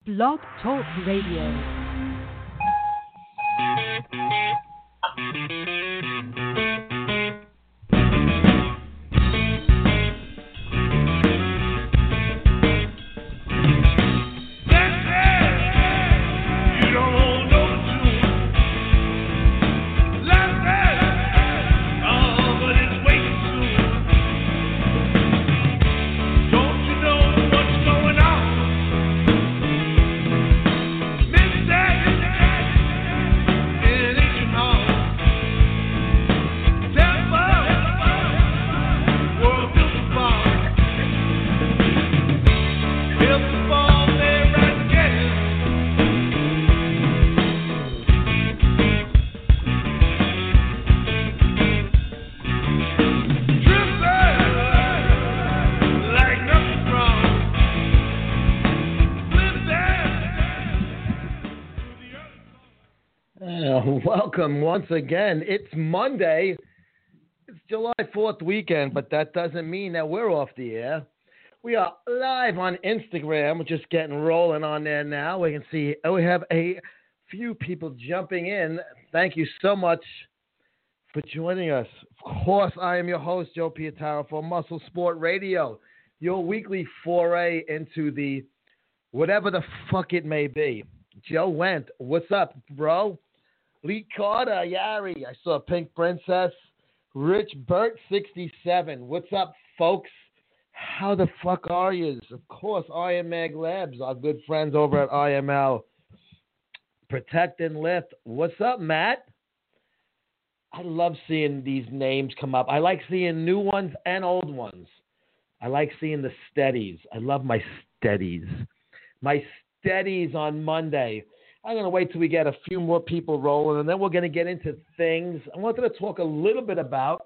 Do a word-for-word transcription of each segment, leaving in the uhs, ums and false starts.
Blog Talk Radio. Welcome once again. It's Monday. It's July fourth weekend, but that doesn't mean that we're off the air. We are live on Instagram. We're just getting rolling on there now. We can see we have a few people jumping in. Thank you so much for joining us. Of course, I am your host, Joe Pietaro for Muscle Sport Radio, your weekly foray into the whatever the fuck it may be. Joe Went, what's up, bro? Lee Carter, Yari, I saw Pink Princess, Rich Burt, sixty-seven. What's up, folks? How the fuck are you? Of course, I M Mag Labs, our good friends over at I M L. Protect and Lift. What's up, Matt? I love seeing these names come up. I like seeing new ones and old ones. I like seeing the steadies. I love my steadies. My steadies on Monday. I'm going to wait till we get a few more people rolling, and then we're going to get into things. I wanted to talk a little bit about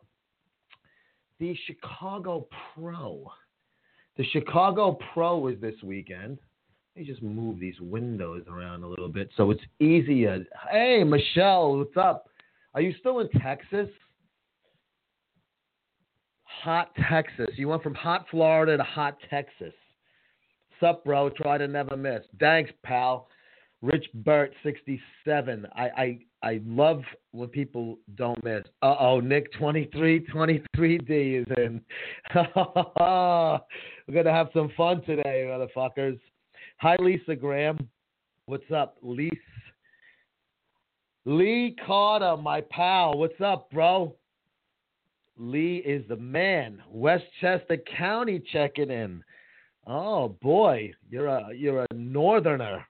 the Chicago Pro. The Chicago Pro is this weekend. Let me just move these windows around a little bit so it's easier. Hey, Michelle, what's up? Are you still in Texas? Hot Texas. You went from hot Florida to hot Texas. What's up, bro? Try to never miss. Thanks, pal. Rich Burt, sixty-seven. I, I I love when people don't miss. Uh-oh, Nick, twenty-three, twenty-three D is in. We're going to have some fun today, motherfuckers. Hi, Lisa Graham. What's up, Lisa? Lee Carter, my pal. What's up, bro? Lee is the man. Westchester County checking in. Oh boy, you're a you're a northerner.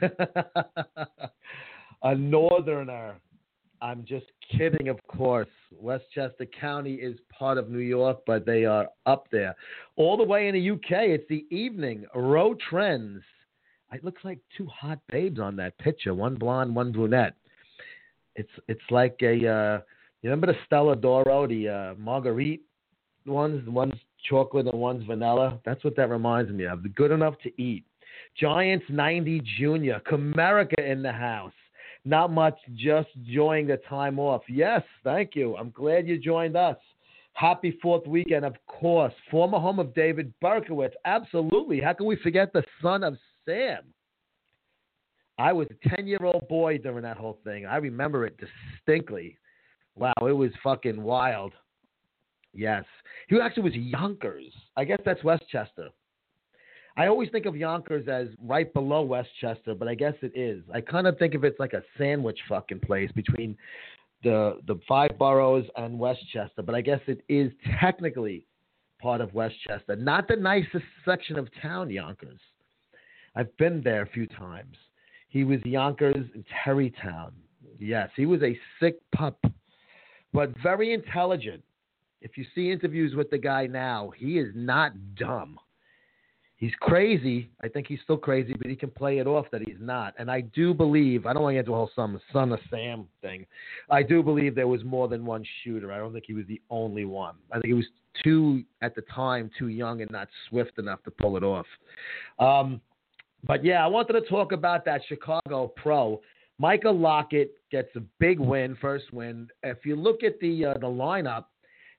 A northerner. I'm just kidding, of course. Westchester County is part of New York, but they are up there. All the way in the U K, it's the evening. Row Trends. It looks like two hot babes on that picture. One blonde, one brunette. It's it's like a uh, you remember the Stella D'Oro, the uh, Marguerite ones, one's chocolate and one's vanilla. That's what that reminds me of. The good enough to eat. Giants ninety Junior. Comerica in the house. Not much, just enjoying the time off. Yes, thank you. I'm glad you joined us. Happy fourth weekend, of course. Former home of David Berkowitz. Absolutely. How can we forget the son of Sam? I was a ten-year-old boy during that whole thing. I remember it distinctly. Wow, it was fucking wild. Yes. He actually was Yonkers. I guess that's Westchester. I always think of Yonkers as right below Westchester, but I guess it is. I kind of think of it like a sandwich fucking place between the the five boroughs and Westchester, but I guess it is technically part of Westchester. Not the nicest section of town, Yonkers. I've been there a few times. He was Yonkers in Terrytown. Yes, he was a sick pup, but very intelligent. If you see interviews with the guy now, he is not dumb. He's crazy. I think he's still crazy, but he can play it off that he's not. And I do believe, I don't want to get into a whole son, son of Sam thing. I do believe there was more than one shooter. I don't think he was the only one. I think he was too, at the time, too young and not swift enough to pull it off. Um, but yeah, I wanted to talk about that Chicago Pro. Michael Lockett gets a big win, first win. If you look at the uh, the lineup,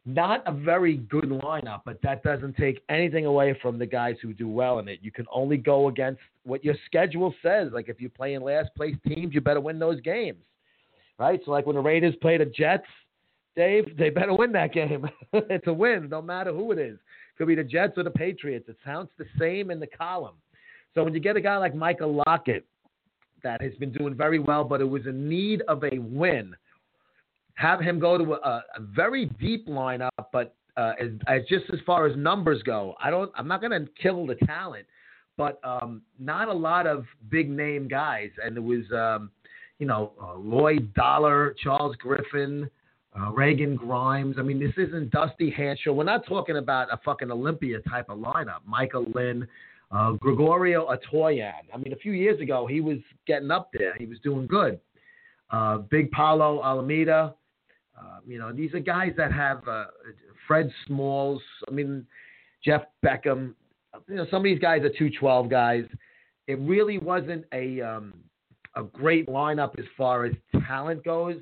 Not a very good lineup, but that doesn't take anything away from the guys who do well in it. You can only go against what your schedule says. Like if you're playing last place teams, you better win those games, right? So like when the Raiders play the Jets, Dave, they better win that game. It's a win, no matter who it is. Could be the Jets or the Patriots. It sounds the same in the column. So when you get a guy like Michael Lockett that has been doing very well, but it was in need of a win, have him go to a, a very deep lineup, but uh, as, as just as far as numbers go, I don't. I'm not going to kill the talent, but um, not a lot of big name guys. And it was, um, you know, uh, Lloyd Dollar, Charles Griffin, uh, Reagan Grimes. I mean, this isn't Dusty Hanshaw. We're not talking about a fucking Olympia type of lineup. Michael Lynn, uh, Gregorio Atoyan. I mean, a few years ago, he was getting up there. He was doing good. Uh, Big Paulo Alameda. Uh, you know, these are guys that have uh, Fred Smalls. I mean, Jeff Beckham. You know, some of these guys are two twelve guys. It really wasn't a um, a great lineup as far as talent goes.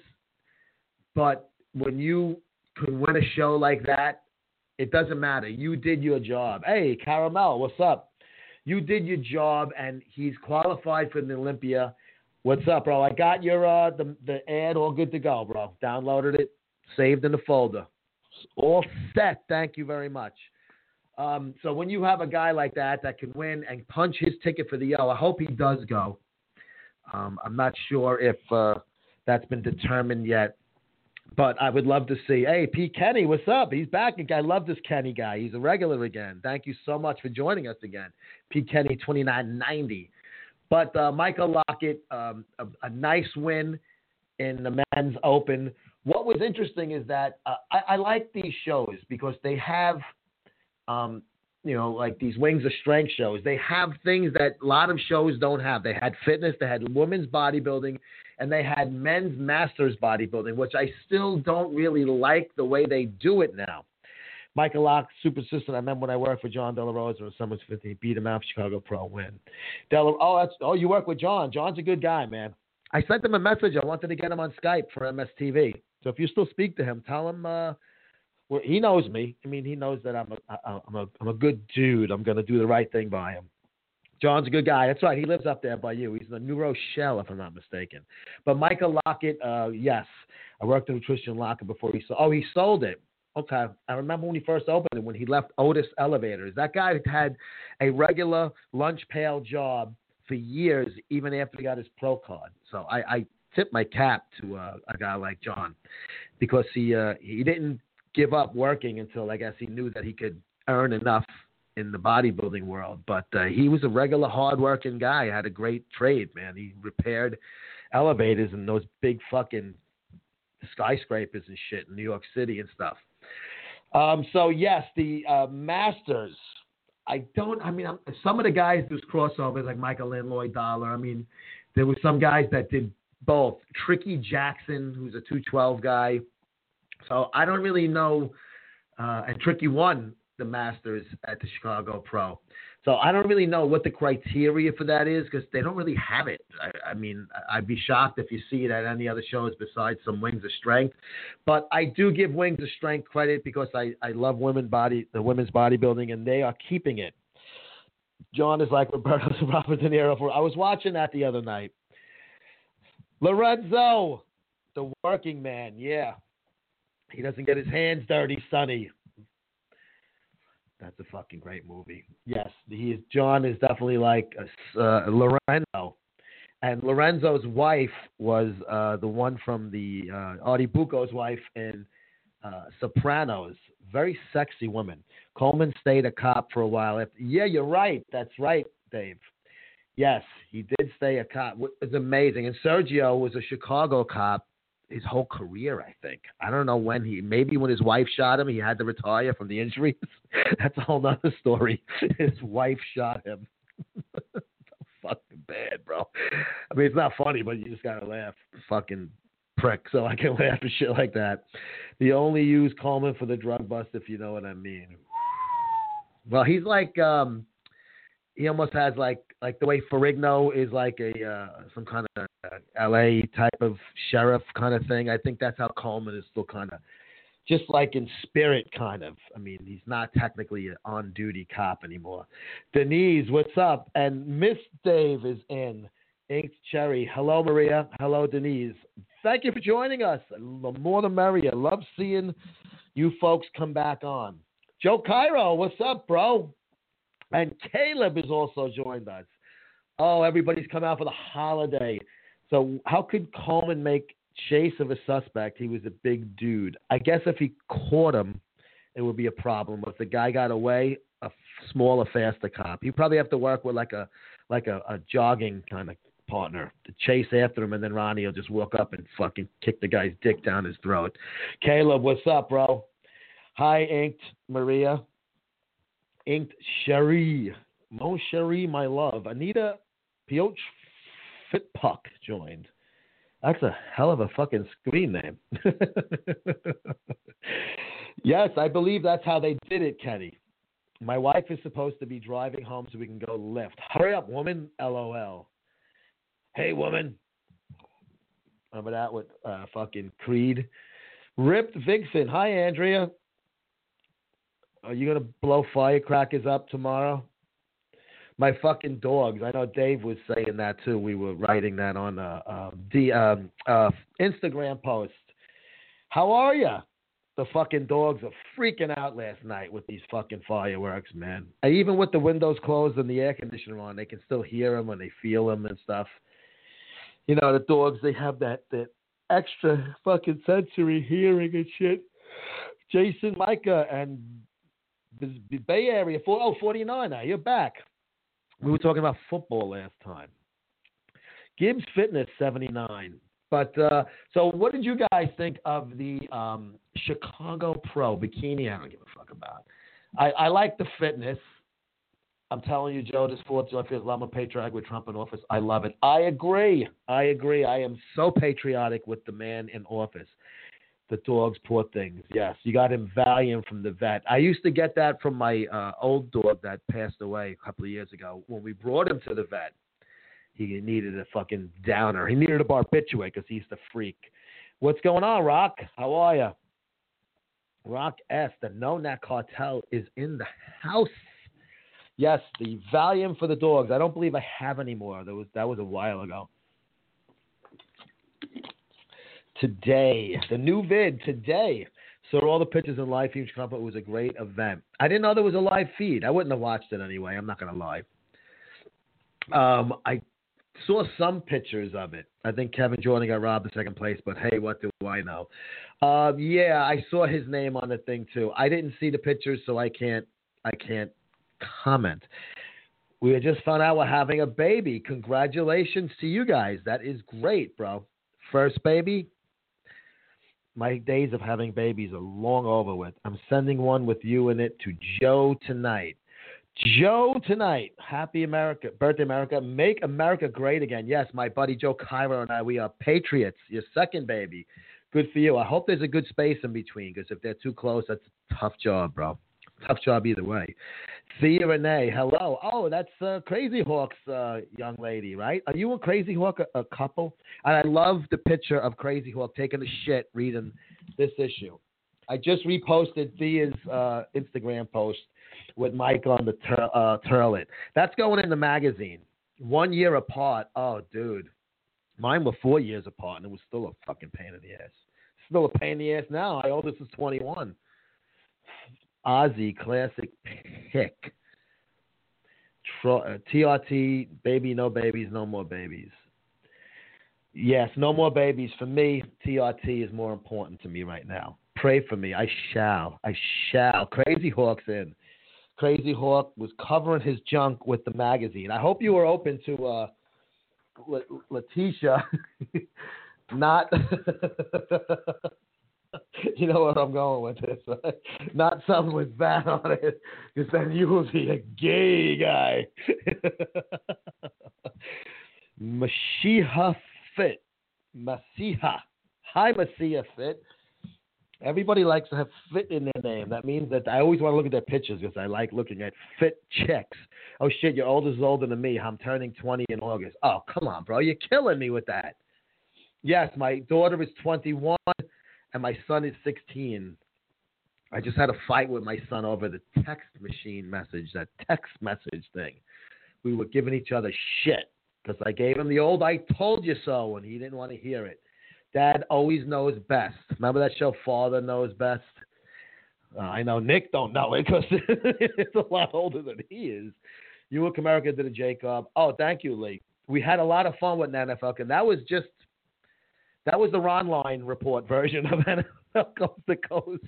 But when you can win a show like that, it doesn't matter. You did your job. Hey, Caramel, what's up? You did your job, and he's qualified for the Olympia. What's up, bro? I got your uh, the the ad all good to go, bro. Downloaded it, saved in the folder. All set. Thank you very much. Um, so when you have a guy like that that can win and punch his ticket for the O, I hope he does go. Um, I'm not sure if uh, that's been determined yet, but I would love to see. Hey, Pete Kenny, what's up? He's back again. I love this Kenny guy. He's a regular again. Thank you so much for joining us again. Pete Kenny, twenty-nine ninety. But uh, Michael Lockett, um, a, a nice win in the men's open. What was interesting is that uh, I, I like these shows because they have, um, you know, like these Wings of Strength shows. They have things that a lot of shows don't have. They had fitness, they had women's bodybuilding, and they had men's masters bodybuilding, which I still don't really like the way they do it now. Michael Locke, super assistant. I remember when I worked for John De La Rosa in Summers fifty, beat him out, Chicago Pro win. Del, oh, that's oh, you work with John. John's a good guy, man. I sent him a message. I wanted to get him on Skype for M S T V. So if you still speak to him, tell him uh, well, he knows me. I mean, he knows that I'm a I, I'm a I'm a good dude. I'm going to do the right thing by him. John's a good guy. That's right. He lives up there by you. He's in the New Rochelle, if I'm not mistaken. But Michael Lockett, uh, yes, I worked with Christian Lockett before he sold. Oh, he sold it. Okay. I remember when he first opened it, when he left Otis Elevators. That guy had a regular lunch pail job for years, even after he got his pro card. So I, I tip my cap to uh, a guy like John because he uh, he didn't give up working until I guess he knew that he could earn enough in the bodybuilding world. But uh, he was a regular hardworking guy. Had a great trade, man. He repaired elevators and those big fucking skyscrapers and shit in New York City and stuff. Um, so yes, the uh, Masters. I don't. I mean, I'm, some of the guys do crossovers like Michael Lynn, Lloyd Dollar. I mean, there were some guys that did both. Tricky Jackson, who's a two twelve guy. So I don't really know. Uh, and Tricky won the Masters at the Chicago Pro. So I don't really know what the criteria for that is because they don't really have it. I, I mean, I'd be shocked if you see it at any other shows besides some Wings of Strength. But I do give Wings of Strength credit because I, I love women body, the women's bodybuilding, and they are keeping it. John is like Roberto Robert De Niro. For, I was watching that the other night. Lorenzo, the working man, yeah. He doesn't get his hands dirty, Sonny. That's a fucking great movie. Yes, he is. John is definitely like uh, Lorenzo, and Lorenzo's wife was uh, the one from the uh, Artie Bucco's wife in uh, Sopranos. Very sexy woman. Coleman stayed a cop for a while. After, yeah, you're right. That's right, Dave. Yes, he did stay a cop. It was amazing. And Sergio was a Chicago cop his whole career, I think. I don't know when he, maybe when his wife shot him, he had to retire from the injuries. That's a whole other story. His wife shot him. Fucking bad, bro. I mean, it's not funny, but you just gotta laugh. Fucking prick. So I can laugh at shit like that. They only use Coleman for the drug bust, if you know what I mean. Well, he's like, um, he almost has like, like the way Ferrigno is like a uh, some kind of L A type of sheriff kind of thing. I think that's how Coleman is still kind of just like in spirit, kind of. I mean, he's not technically an on-duty cop anymore. Denise, what's up? And Miss Dave is in. Inked Cherry. Hello, Maria. Hello, Denise. Thank you for joining us. The more the merrier. Love seeing you folks come back on. Joe Cairo, what's up, bro? And Caleb has also joined us. Oh, everybody's come out for the holiday. So how could Coleman make chase of a suspect? He was a big dude. I guess if he caught him, it would be a problem. If the guy got away, a smaller, faster cop. He'd probably have to work with like a like a, a jogging kind of partner to chase after him, and then Ronnie will just walk up and fucking kick the guy's dick down his throat. Caleb, what's up, bro? Hi, Inked Maria. Inked Cherie. Mon Cherie, my love. Anita Pioch Fitpuck joined. That's a hell of a fucking screen name. Yes, I believe that's how they did it, Kenny. My wife is supposed to be driving home so we can go lift. Hurry up, woman. LOL. Hey, woman. Remember that with uh, fucking Creed? Ripped Vixen. Hi, Andrea. Are you going to blow firecrackers up tomorrow? My fucking dogs. I know Dave was saying that too. We were writing that on uh, uh, the um, uh, Instagram post. How are you? The fucking dogs are freaking out last night with these fucking fireworks, man. And even with the windows closed and the air conditioner on, they can still hear them when they feel them and stuff. You know, the dogs, they have that, that extra fucking sensory hearing and shit. Jason, Micah, and the Bay Area, oh, forty-nine now. You're back. We were talking about football last time. Gibbs Fitness, seventy-nine. But, uh, so what did you guys think of the um, Chicago Pro bikini? I don't give a fuck about. I, I like the fitness. I'm telling you, Joe, this fourth of July, I'm a patriotic with Trump in office. I love it. I agree. I agree. I am so patriotic with the man in office. The dogs, poor things. Yes, you got him Valium from the vet. I used to get that from my uh, old dog that passed away a couple of years ago. When we brought him to the vet, he needed a fucking downer. He needed a barbiturate because he's the freak. What's going on, Rock? How are you? Rock S, the No Nut Cartel is in the house. Yes, the Valium for the dogs. I don't believe I have any more. That was, that was a while ago. Today, the new vid today. So all the pictures in live feed. It was a great event. I didn't know there was a live feed. I wouldn't have watched it anyway. I'm not going to lie. Um, I saw some pictures of it. I think Kevin Jordan got robbed in second place, but hey, what do I know? Uh, yeah, I saw his name on the thing too. I didn't see the pictures, so I can't. I can't comment. We just found out we're having a baby. Congratulations to you guys. That is great, bro. First baby. My days of having babies are long over with. I'm sending one with you in it to Joe tonight. Joe tonight. Happy America. Birthday, America. Make America great again. Yes, my buddy Joe Cairo and I, we are patriots. Your second baby. Good for you. I hope there's a good space in between because if they're too close, that's a tough job, bro. Tough job either way. Thea Renee, hello. Oh, that's uh, Crazy Hawk's uh, young lady, right? Are you and Crazy Hawk a, a couple? And I love the picture of Crazy Hawk taking a shit reading this issue. I just reposted Thea's uh, Instagram post with Mike on the tur- uh, turlet. That's going in the magazine. One year apart. Oh, dude. Mine were four years apart, and it was still a fucking pain in the ass. Still a pain in the ass now. My oldest is twenty-one. Ozzy, classic pick. T R T, baby, no babies, no more babies. Yes, no more babies. For me, T R T is more important to me right now. Pray for me. I shall. I shall. Crazy Hawk's in. Crazy Hawk was covering his junk with the magazine. I hope you were open to uh, L- Letitia. Not... You know where I'm going with this, right? Not something with that on it, because then you will be a gay guy. Mashiach Fit. Masiha. Hi, Masiha Fit. Everybody likes to have fit in their name. That means that I always want to look at their pictures because I like looking at fit chicks. Oh, shit, your oldest is older than me. I'm turning twenty in August. Oh, come on, bro. You're killing me with that. Yes, my daughter is twenty-one. And my son is sixteen. I just had a fight with my son over the text machine message, that text message thing. We were giving each other shit because I gave him the old "I told you so" and he didn't want to hear it. Dad always knows best. Remember that show, Father Knows Best? Uh, I know Nick don't know it because it's a lot older than he is. You and America did a Jacob. Oh, thank you, Lee. We had a lot of fun with N F L, and that was just that was the Ron Line report version of N F L Coast to Coast.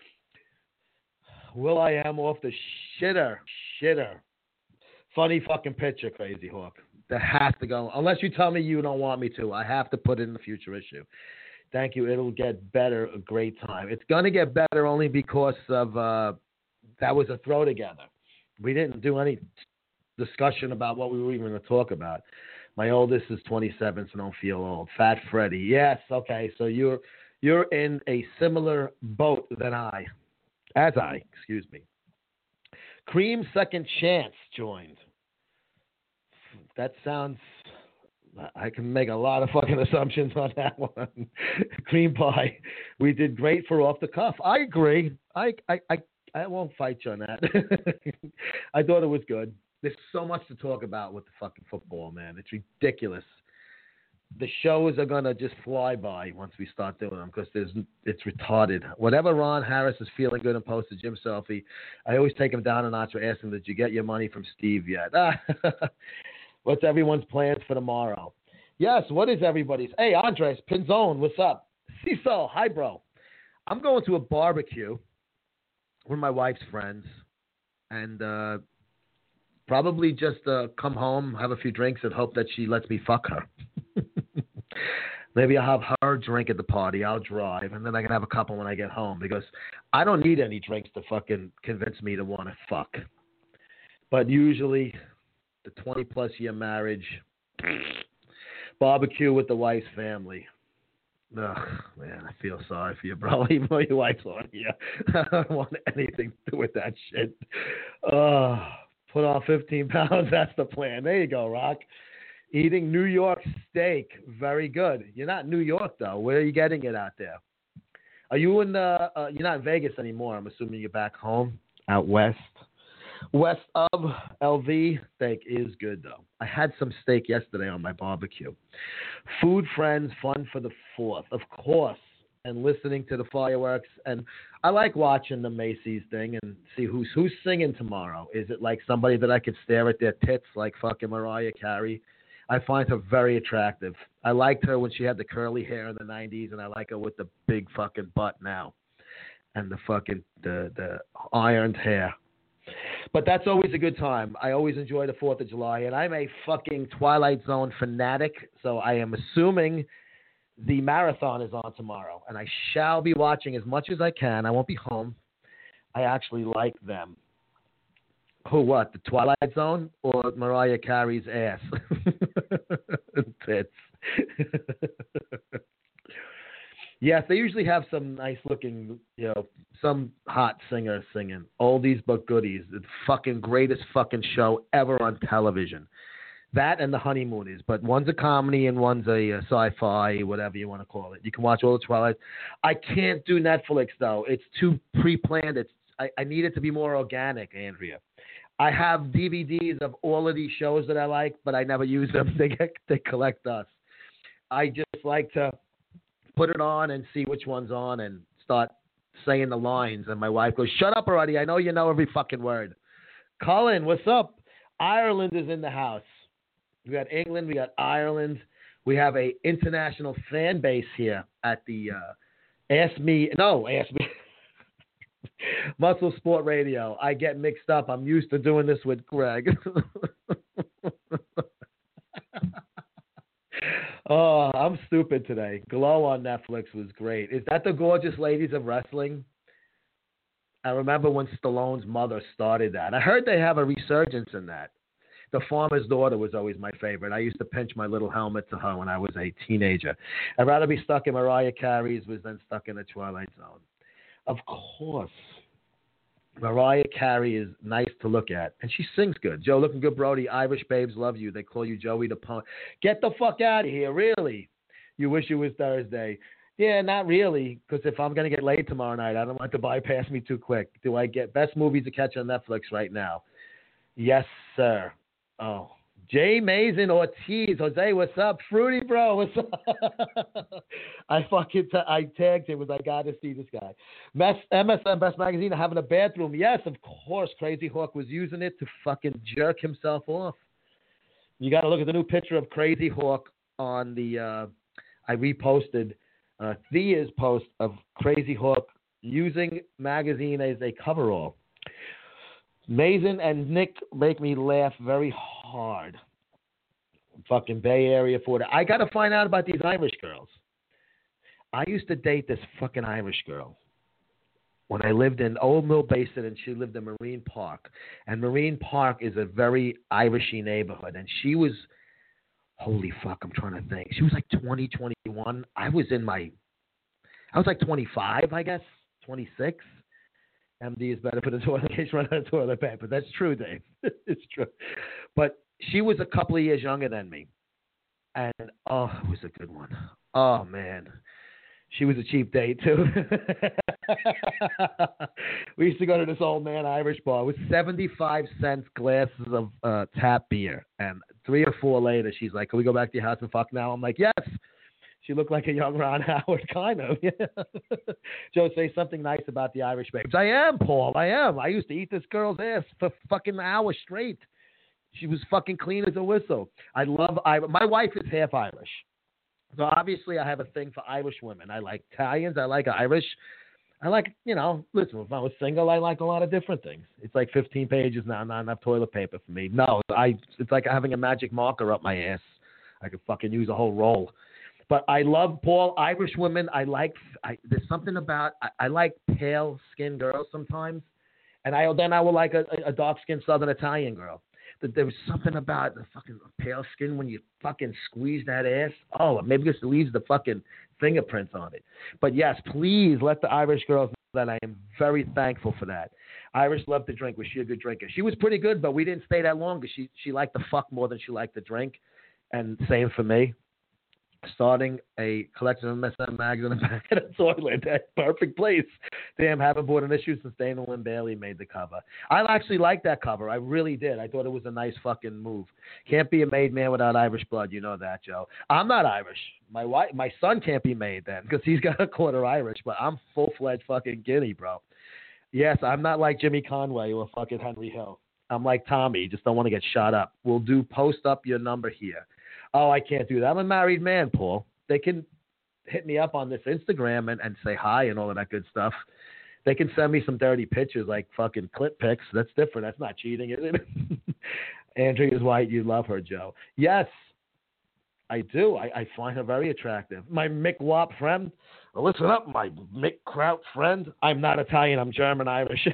Will I am off the shitter, shitter. Funny fucking picture, Crazy Hawk. That has to go. Unless you tell me you don't want me to, I have to put it in the future issue. Thank you. It'll get better. A great time. It's going to get better only because of uh, that was a throw together. We didn't do any discussion about what we were even going to talk about. My oldest is twenty-seven, so don't feel old. Fat Freddy. Yes. Okay. So you're you're in a similar boat than I, as I, excuse me. Cream Second Chance joined. That sounds. I can make a lot of fucking assumptions on that one. Cream pie. We did great for off the cuff. I agree. I I I, I won't fight you on that. I thought it was good. There's so much to talk about with the fucking football, man. It's ridiculous. The shows are gonna just fly by once we start doing them because there's it's retarded. Whatever Ron Harris is feeling good and posts a gym selfie, I always take him down a notch for asking, "Did you get your money from Steve yet?" What's everyone's plans for tomorrow? Yes, what is everybody's? Hey, Andres Pinzone, what's up? Cecil, hi, bro. I'm going to a barbecue with my wife's friends, and uh, probably just uh, come home, have a few drinks, and hope that she lets me fuck her. Maybe I'll have her drink at the party. I'll drive, and then I can have a couple when I get home because I don't need any drinks to fucking convince me to want to fuck. But usually, the twenty-plus year marriage, barbecue with the wife's family. Ugh, man, I feel sorry for you, bro. Even though your wife's on here, I don't want anything to do with that shit. Uh, put on fifteen pounds. That's the plan. There you go, Rock. Eating New York steak. Very good. You're not in New York, though. Where are you getting it out there? Are you in the, uh, you're not in Vegas anymore. I'm assuming you're back home, out west. West of L V. Steak is good, though. I had some steak yesterday on my barbecue. Food, friends, fun for the fourth, of course, and listening to the fireworks. And I like watching the Macy's thing and see who's who's singing tomorrow. Is it like somebody that I could stare at their tits like fucking Mariah Carey? I find her very attractive. I liked her when she had the curly hair in the nineties, and I like her with the big fucking butt now and the fucking the the ironed hair. But that's always a good time. I always enjoy the fourth of July, and I'm a fucking Twilight Zone fanatic, so I am assuming the marathon is on tomorrow, and I shall be watching as much as I can. I won't be home. I actually like them. Who, what, the Twilight Zone or Mariah Carey's ass? Tits. Yes, they usually have some nice-looking, you know, some hot singer singing. Oldies but goodies. The fucking greatest fucking show ever on television. That and The Honeymooners. But one's a comedy and one's a, a sci-fi, whatever you want to call it. You can watch all the Twilight. I can't do Netflix, though. It's too pre-planned. It's I, I need it to be more organic, Andrea. I have D V Ds of all of these shows that I like, but I never use them. They get, they collect dust. I just like to put it on and see which one's on and start saying the lines. And my wife goes, "Shut up already. I know you know every fucking word." Colin, what's up? Ireland is in the house. We got England. We got Ireland. We have a international fan base here at the uh, Ask Me. No, Ask Me. Muscle Sport Radio. I get mixed up. I'm used to doing this with Greg. Oh, I'm stupid today. Glow on Netflix was great. Is that the Gorgeous Ladies of Wrestling? I remember when Stallone's mother started that. I heard they have a resurgence in that. The Farmer's Daughter was always my favorite. I used to pinch my little helmet to her when I was a teenager. I'd rather be stuck in Mariah Carey's was than stuck in the Twilight Zone. Of course. Mariah Carey is nice to look at, and she sings good. Joe, looking good, Brody. Irish babes love you. They call you Joey the Punk. Get the fuck out of here, really. You wish it was Thursday. Yeah, not really, because if I'm going to get laid tomorrow night, I don't want to bypass me too quick. Do I get best movies to catch on Netflix right now? Yes, sir. Oh, Jay Mason Ortiz. Jose, what's up? Fruity, bro, what's up? I fucking t- I tagged him. Was I got to see this guy. Mess, M S N Best Magazine having a bathroom. Yes, of course. Crazy Hawk was using it to fucking jerk himself off. You got to look at the new picture of Crazy Hawk on the. Uh, I reposted uh, Thea's post of Crazy Hawk using magazine as a coverall. Mason and Nick make me laugh very hard. Fucking Bay Area for it. I got to find out about these Irish girls. I used to date this fucking Irish girl when I lived in Old Mill Basin, and she lived in Marine Park. And Marine Park is a very Irishy neighborhood. And she was, holy fuck, I'm trying to think. She was like twenty, twenty-one. I was in my, I was like twenty-five, I guess, twenty-six. M D is better for the toilet case run out of toilet paper. That's true, Dave. It's true. But she was a couple of years younger than me. And, oh, it was a good one. Oh, man. She was a cheap date, too. We used to go to this old man Irish bar. It was seventy-five cents glasses of uh, tap beer. And three or four later, she's like, can we go back to your house and fuck now? I'm like, yes. She looked like a young Ron Howard, kind of. Joe, say something nice about the Irish babes. I am, Paul. I am. I used to eat this girl's ass for fucking hours straight. She was fucking clean as a whistle. I love Irish. My wife is half Irish. So obviously I have a thing for Irish women. I like Italians. I like Irish. I like, you know, listen, if I was single, I like a lot of different things. It's like fifteen pages now, not enough toilet paper for me. No, I. It's like having a magic marker up my ass. I could fucking use a whole roll. But I love, Paul, Irish women. I like, I, there's something about, I, I like pale skinned girls sometimes. And I then I will like a, a dark skinned Southern Italian girl. That there was something about the fucking pale skin when you fucking squeeze that ass. Oh, maybe just leaves the fucking fingerprints on it. But yes, please let the Irish girls know that I am very thankful for that. Irish love to drink. Was she a good drinker? She was pretty good, but we didn't stay that long because she, she liked to fuck more than she liked to drink. And same for me. Starting a collection of M S M mags in the back of the toilet. That perfect place. Damn, haven't bought an issue since Dana Lynn Bailey made the cover. I actually liked that cover. I really did. I thought it was a nice fucking move. Can't be a made man without Irish blood. You know that, Joe. I'm not Irish. My wife, my son can't be made then because he's got a quarter Irish, but I'm full-fledged fucking Guinea, bro. Yes, I'm not like Jimmy Conway or fucking Henry Hill. I'm like Tommy. Just don't want to get shot up. We'll do post up your number here. Oh, I can't do that. I'm a married man, Paul. They can hit me up on this Instagram and, and say hi and all of that good stuff. They can send me some dirty pictures like fucking clip pics. That's different. That's not cheating, is it? Andrea's white. You love her, Joe. Yes, I do. I, I find her very attractive. My Mick Wap friend. Well, listen up, my Mick Kraut friend. I'm not Italian. I'm German Irish.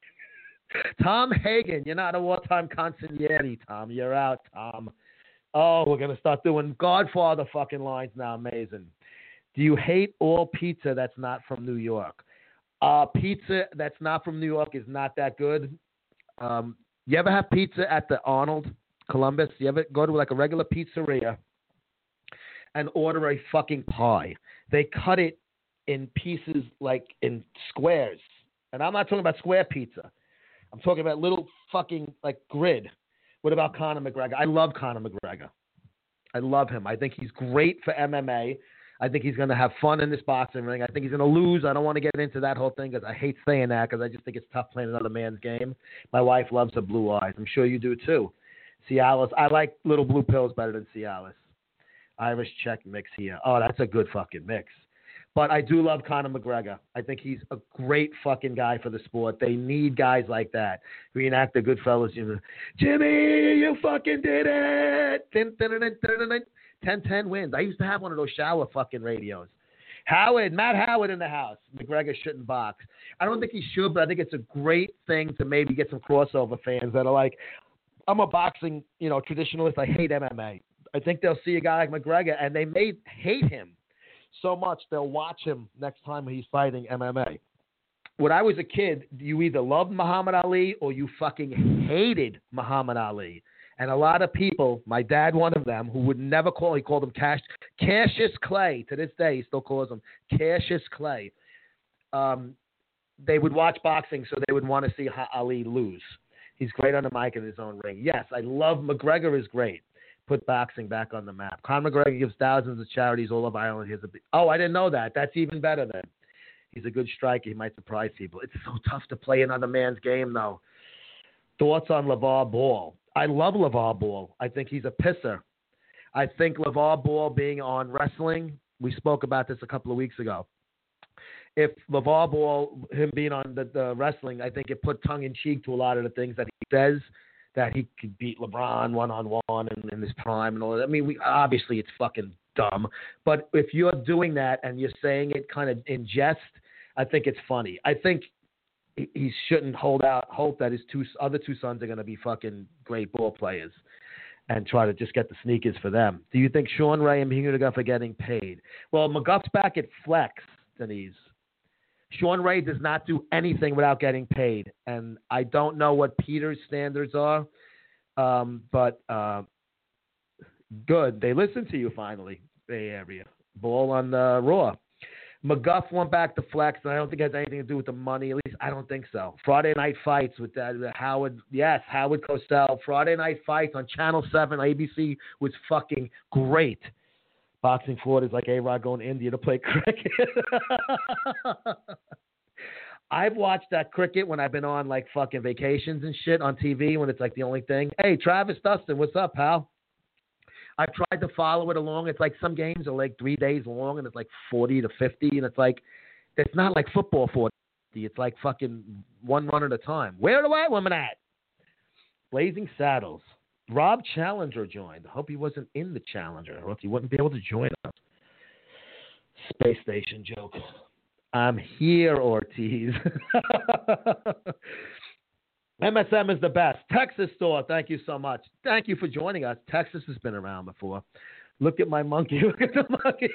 Tom Hagen. You're not a wartime consigliere, Tom. You're out, Tom. Oh, we're going to start doing Godfather fucking lines now. Amazing. Do you hate all pizza that's not from New York? Uh, pizza that's not from New York is not that good. Um, you ever have pizza at the Arnold, Columbus? You ever go to like a regular pizzeria and order a fucking pie? They cut it in pieces like in squares. And I'm not talking about square pizza. I'm talking about little fucking like grid. What about Conor McGregor? I love Conor McGregor. I love him. I think he's great for M M A. I think he's going to have fun in this boxing ring. I think he's going to lose. I don't want to get into that whole thing because I hate saying that because I just think it's tough playing another man's game. My wife loves her blue eyes. I'm sure you do too. Cialis. I like little blue pills better than Cialis. Irish Czech mix here. Oh, that's a good fucking mix. But I do love Conor McGregor. I think he's a great fucking guy for the sport. They need guys like that. Green actor, Goodfellas. You know, Jimmy, you fucking did it. ten ten wins. I used to have one of those shower fucking radios. Howard, Matt Howard in the house. McGregor shouldn't box. I don't think he should, but I think it's a great thing to maybe get some crossover fans that are like, I'm a boxing, you know, traditionalist. I hate M M A. I think they'll see a guy like McGregor, and they may hate him so much they'll watch him next time he's fighting M M A. When I was a kid, you either loved Muhammad Ali or you fucking hated Muhammad Ali. And a lot of people, my dad, one of them, who would never call, he called him Cash, Cassius Clay. To this day, he still calls him Cassius Clay. Um, they would watch boxing, so they would want to see Ali lose. He's great on the mic in his own ring. Yes, I love McGregor is great. Put boxing back on the map. Conor McGregor gives thousands of charities all over Ireland. Here's a big, oh, I didn't know that. That's even better then. He's a good striker. He might surprise people. It's so tough to play another man's game, though. Thoughts on LeVar Ball? I love LeVar Ball. I think he's a pisser. I think LeVar Ball being on wrestling, we spoke about this a couple of weeks ago. If LeVar Ball, him being on the, the wrestling, I think it put tongue-in-cheek to a lot of the things that he says, that he could beat LeBron one-on-one in, in his prime and all that. I mean, we, obviously it's fucking dumb. But if you're doing that and you're saying it kind of in jest, I think it's funny. I think he, he shouldn't hold out hope that his two other two sons are going to be fucking great ball players and try to just get the sneakers for them. Do you think Sean Ray and Peter McGuff are getting paid? Well, McGuff's back at Flex, Denise. Sean Ray does not do anything without getting paid. And I don't know what Peter's standards are, um, but uh, good. They listen to you finally, Bay Area. Ball on the Raw. McGuff went back to Flex, and I don't think it has anything to do with the money. At least I don't think so. Friday Night Fights with that with Howard. Yes, Howard Cosell. Friday Night Fights on Channel seven, A B C was fucking great. Boxing Florida is like A-Rod going to India to play cricket. I've watched that cricket when I've been on like fucking vacations and shit on T V when it's like the only thing. Hey, Travis Dustin, what's up, pal? I've tried to follow it along. It's like some games are like three days long and it's like forty to fifty. And it's like, it's not like football forty. It's like fucking one run at a time. Where are the white women at? Blazing Saddles. Rob Challenger joined. I hope he wasn't in the Challenger or else he wouldn't be able to join us. Space station joke. I'm here, Ortiz. M S M is the best. Texas store. Thank you so much. Thank you for joining us. Texas has been around before. Look at my monkey. Look at the monkey.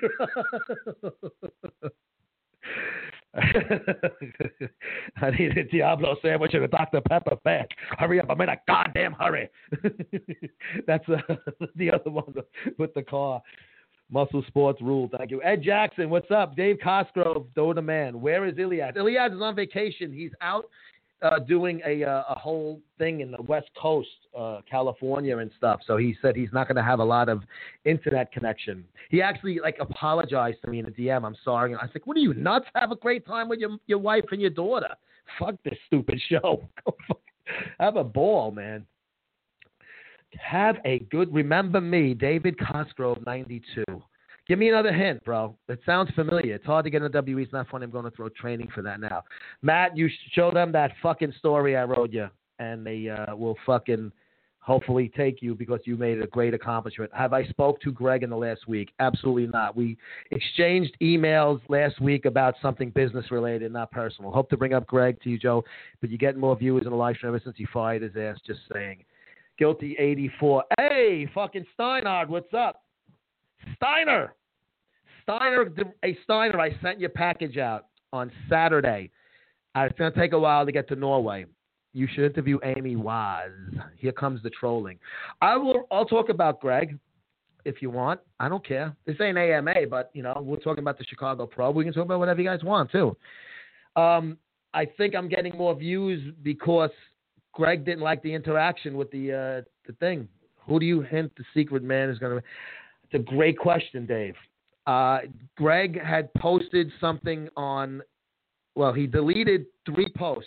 I need a Diablo sandwich and a Doctor Pepper back. Hurry up. I'm in a goddamn hurry. That's uh, the other one with the car. Muscle Sports Rule. Thank you. Ed Jackson, what's up? Dave Cosgrove, Dota Man. Where is Iliad? Iliad is on vacation. He's out uh, doing a, uh, a whole thing in the West Coast, uh, California and stuff. So he said he's not going to have a lot of internet connection. He actually like apologized to me in a D M. I'm sorry. And I was like, what are you, nuts? Have a great time with your, your wife and your daughter. Fuck this stupid show. Have a ball, man. Have a good, remember me, David Cosgrove, ninety-two. Give me another hint, bro. It sounds familiar. It's hard to get in the W W E. It's not funny. I'm going to throw training for that now. Matt, you show them that fucking story I wrote you, and they uh, will fucking hopefully take you because you made a great accomplishment. Have I spoke to Greg in the last week? Absolutely not. We exchanged emails last week about something business-related, not personal. Hope to bring up Greg to you, Joe, but you're getting more viewers in the live stream ever since he fired his ass, just saying. Guilty eighty-four. Hey, fucking Steinard, what's up? Steiner. Steiner, a Steiner, I sent your package out on Saturday. Uh, it's going to take a while to get to Norway. You should interview Amy Waz. Here comes the trolling. I will, I'll talk about Greg if you want. I don't care. This ain't A M A, but, you know, we're talking about the Chicago Pro. We can talk about whatever you guys want, too. Um, I think I'm getting more views because Greg didn't like the interaction with the uh, the thing. Who do you hint the secret man is going to? It's a great question, Dave. Uh, Greg had posted something on. Well, he deleted three posts.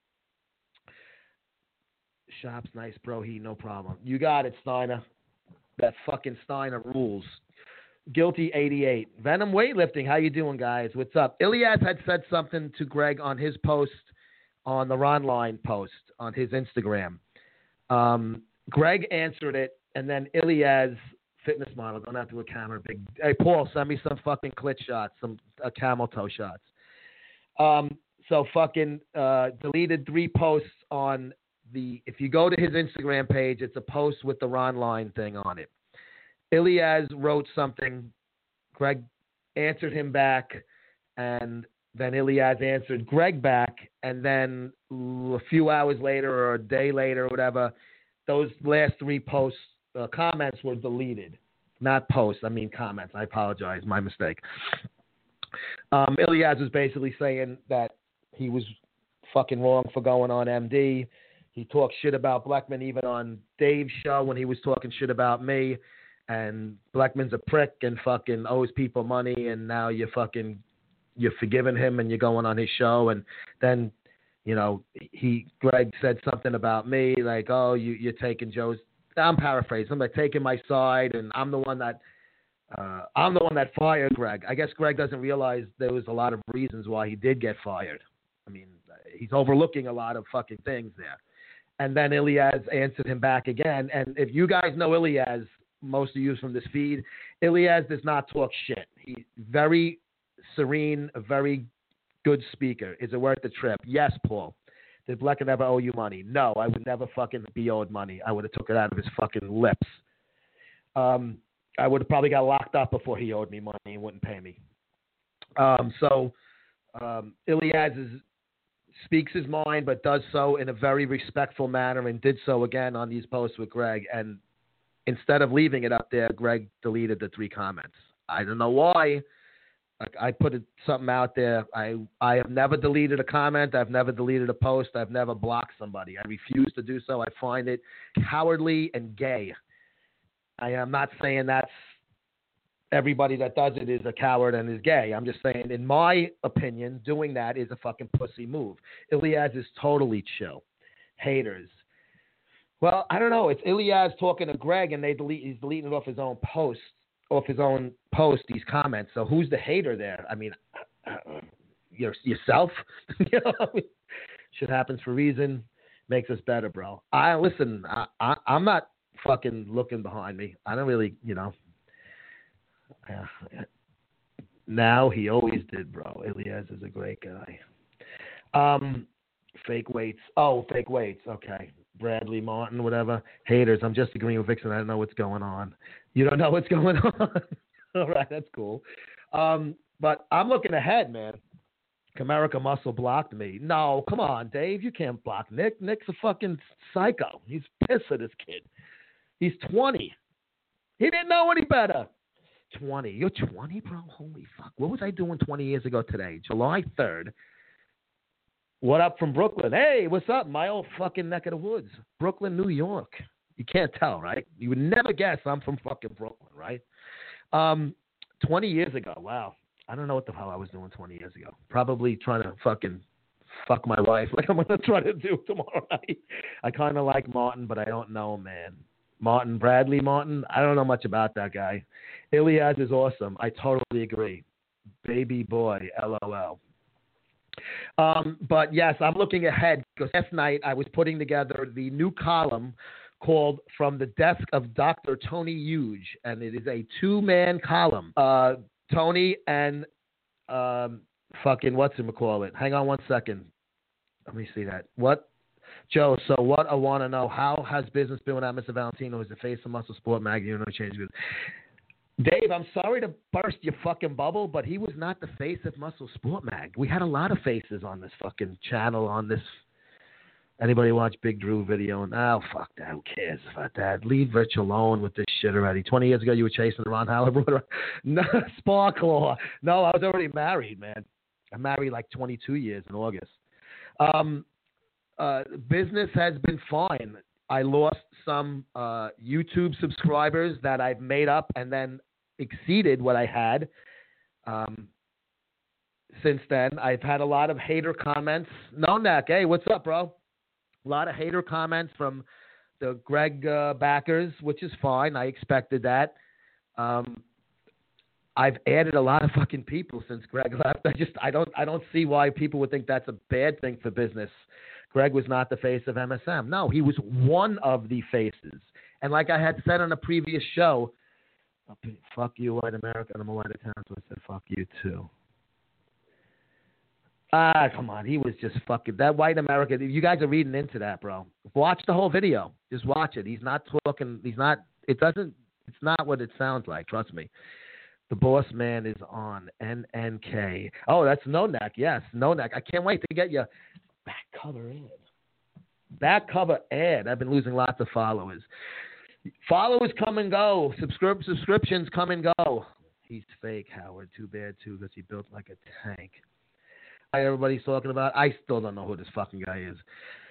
Shop's nice, bro. He no problem. You got it, Steiner. That fucking Steiner rules. Guilty eighty-eight. Venom weightlifting. How you doing, guys? What's up? Iliad had said something to Greg on his post. On the Ron Line post on his Instagram. Um, Greg answered it, and then Iliad's fitness model going out to a camera. Big, hey, Paul, send me some fucking clit shots, some uh, camel toe shots. Um, so fucking uh, deleted three posts on the, if you go to his Instagram page, it's a post with the Ron Line thing on it. Iliad wrote something. Greg answered him back, and then Iliad answered Greg back, and then a few hours later or a day later or whatever, those last three posts, uh, comments were deleted. Not posts, I mean comments. I apologize, my mistake. Um, Ilyas was basically saying that he was fucking wrong for going on M D. He talked shit about Blackman even on Dave's show when he was talking shit about me. And Blackman's a prick and fucking owes people money, and now you're fucking you're forgiving him and you're going on his show. And then, you know, he Greg said something about me like, oh, you, you're taking Joe's. I'm paraphrasing. I'm like taking my side, and I'm the one that uh, I'm the one that fired Greg. I guess Greg doesn't realize there was a lot of reasons why he did get fired. I mean, he's overlooking a lot of fucking things there. And then Ilyas answered him back again. And if you guys know Ilyas, most of you from this feed, Ilyas does not talk shit. He's very serene, a very good speaker. Is it worth the trip? Yes, Paul. Did Blackman ever owe you money? No, I would never fucking be owed money. I would have took it out of his fucking lips. Um, I would have probably got locked up before he owed me money and wouldn't pay me. Um, so um, Ilyas is, speaks his mind, but does so in a very respectful manner, and did so again on these posts with Greg. And instead of leaving it up there, Greg deleted the three comments. I don't know why. I put something out there. I, I have never deleted a comment. I've never deleted a post. I've never blocked somebody. I refuse to do so. I find it cowardly and gay. I am not saying that's everybody that does it is a coward and is gay. I'm just saying, in my opinion, doing that is a fucking pussy move. Ilyas is totally chill. Haters. Well, I don't know. It's Ilyas talking to Greg, and they delete. He's deleting it off his own post. Off his own post, these comments. So who's the hater there? I mean, uh, your, yourself. You know, shit happens for a reason. Makes us better, bro. I listen. I, I, I'm not fucking looking behind me. I don't really, you know. Uh, now he always did, bro. Ilyas is a great guy. Um, fake weights. Oh, fake weights. Okay. Bradley Martin, whatever. Haters. I'm just agreeing with Vixen. I don't know what's going on. You don't know what's going on? All right, that's cool. Um, but I'm looking ahead, man. Comerica Muscle blocked me. No, come on, Dave. You can't block Nick. Nick's a fucking psycho. He's pissed at this kid. He's twenty. He didn't know any better. twenty. You're twenty, bro? Holy fuck. What was I doing twenty years ago today? July third. What up from Brooklyn? Hey, what's up? My old fucking neck of the woods. Brooklyn, New York. You can't tell, right? You would never guess I'm from fucking Brooklyn, right? Um, twenty years ago. Wow. I don't know what the hell I was doing twenty years ago. Probably trying to fucking fuck my wife like I'm going to try to do tomorrow night. I kind of like Martin, but I don't know, man. Martin, Bradley Martin, I don't know much about that guy. Ilyas is awesome. I totally agree. Baby boy, LOL. Um, but yes, I'm looking ahead because last night I was putting together the new column called From the Desk of Doctor Tony Huge, and it is a two-man column. Uh, Tony and um, fucking whatchamacallit. Hang on one second. Let me see that. What? Joe, so what I want to know, how has business been without Mister Valentino as the face of Muscle Sport Mag? You know, change good. Dave, I'm sorry to burst your fucking bubble, but he was not the face of Muscle Sport Mag. We had a lot of faces on this fucking channel, on this. Anybody watch Big Drew video? And, oh, fuck that. Who cares about that? Leave Rich alone with this shit already. twenty years ago, you were chasing Ron Howard. No, Sparklaw. No, I was already married, man. I married like twenty-two years in August. Um, uh, business has been fine. I lost some uh, YouTube subscribers that I've made up and then exceeded what I had. Um, since then, I've had a lot of hater comments. No, Neck, hey, what's up, bro? A lot of hater comments from the Greg uh, backers, which is fine. I expected that. Um, I've added a lot of fucking people since Greg left. I just I don't I don't see why people would think that's a bad thing for business. Greg was not the face of M S M. No, he was one of the faces. And like I had said on a previous show, fuck you, white America, and I'm a white Italian, so I said fuck you too. Ah, come on. He was just fucking that white America. You guys are reading into that, bro. Watch the whole video. Just watch it. He's not talking. He's not. It doesn't. It's not what it sounds like. Trust me. The boss man is on N N K. Oh, that's No Neck. Yes, No Neck. I can't wait to get you back color in. Back cover ad. I've been losing lots of followers. Followers come and go. Subscrip- subscriptions come and go. He's fake, Howard. Too bad, too, because he built like a tank. Hi, everybody's talking about. I still don't know who this fucking guy is.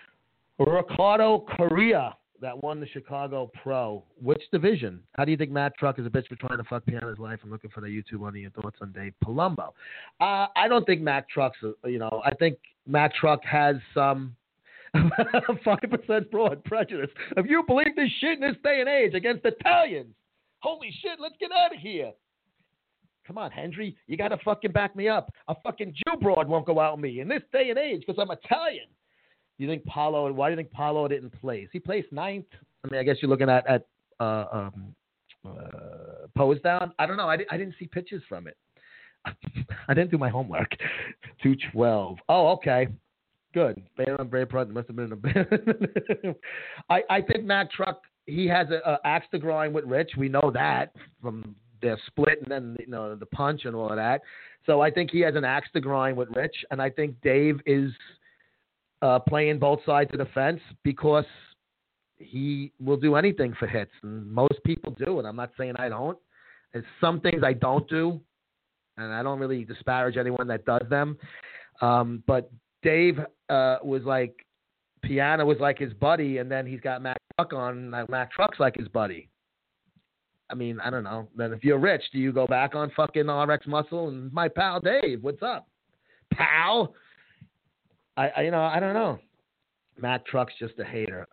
Ricardo Correa, that won the Chicago Pro. Which division? How do you think Matt Truck is a bitch for trying to fuck Piana's life? I'm looking for the YouTube on your thoughts on Dave Palumbo. Uh, I don't think Matt Truck's, a, you know, I think Matt Truck has some five percent broad prejudice. If you believe this shit in this day and age against Italians, holy shit, let's get out of here. Come on, Hendry, you got to fucking back me up. A fucking Jew broad won't go out with me in this day and age because I'm Italian. You think Paulo, why do you think Paulo didn't place? He placed ninth. I mean, I guess you're looking at, at uh, um, uh, pose down. I don't know. I, I didn't see pictures from it. I didn't do my homework. two twelve. Oh, okay. Good. Baylor and Brayport must have been a I, I think Mack Truck, he has an axe to grind with Rich. We know that from their split and then, you know, the punch and all of that. So I think he has an axe to grind with Rich. And I think Dave is uh, playing both sides of the fence because he will do anything for hits. And most people do. And I'm not saying I don't. There's some things I don't do. And I don't really disparage anyone that does them. Um, but Dave uh, was like, Piana was like his buddy, and then he's got Mack Truck on. Mack Truck's like his buddy. I mean, I don't know. Then if you're Rich, do you go back on fucking R X Muscle and my pal Dave? What's up, pal? I, I you know, I don't know. Mack Truck's just a hater.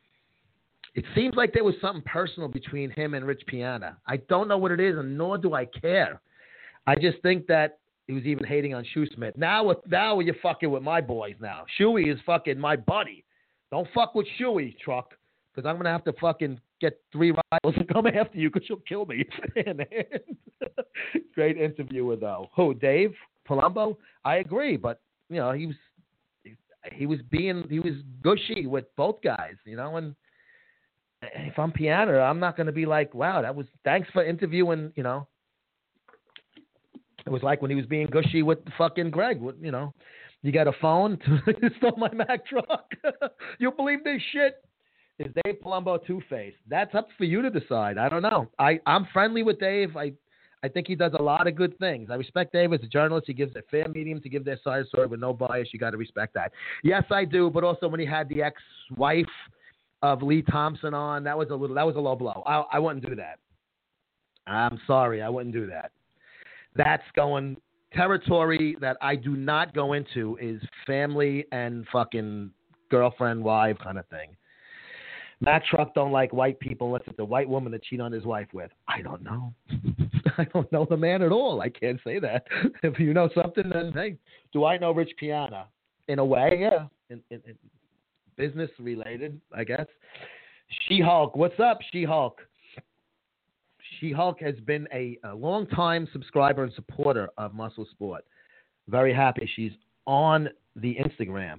It seems like there was something personal between him and Rich Piana. I don't know what it is, and nor do I care. I just think that he was even hating on Shoesmith. Now, with, now you're fucking with my boys now. Shuey is fucking my buddy. Don't fuck with Shuey, Truck, because I'm going to have to fucking get three rivals and come after you because you'll kill me. Great interviewer, though. Who, Dave Palumbo? I agree, but, you know, he was he was being, he was gushy with both guys, you know, and if I'm Piana, I'm not going to be like, wow, that was, thanks for interviewing, you know. It was like when he was being gushy with fucking Greg. You know, you got a phone to stole my Mack Truck. You believe this shit? Is Dave Palumbo two-faced? That's up for you to decide. I don't know. I, I'm friendly with Dave. I, I think he does a lot of good things. I respect Dave as a journalist. He gives a fair medium to give their side of the story with no bias. You got to respect that. Yes, I do. But also when he had the ex-wife of Lee Thompson on, that was a little. That was a low blow. I, I wouldn't do that. I'm sorry. I wouldn't do that. That's going territory that I do not go into is family and fucking girlfriend, wife kind of thing. Mack Truck don't like white people unless it's a white woman to cheat on his wife with. I don't know. I don't know the man at all. I can't say that. If you know something, then hey, do I know Rich Piana? In a way, yeah. In, in, in business related, I guess. She-Hulk. What's up, She-Hulk? She-Hulk has been a, a long-time subscriber and supporter of Muscle Sport. Very happy she's on the Instagram.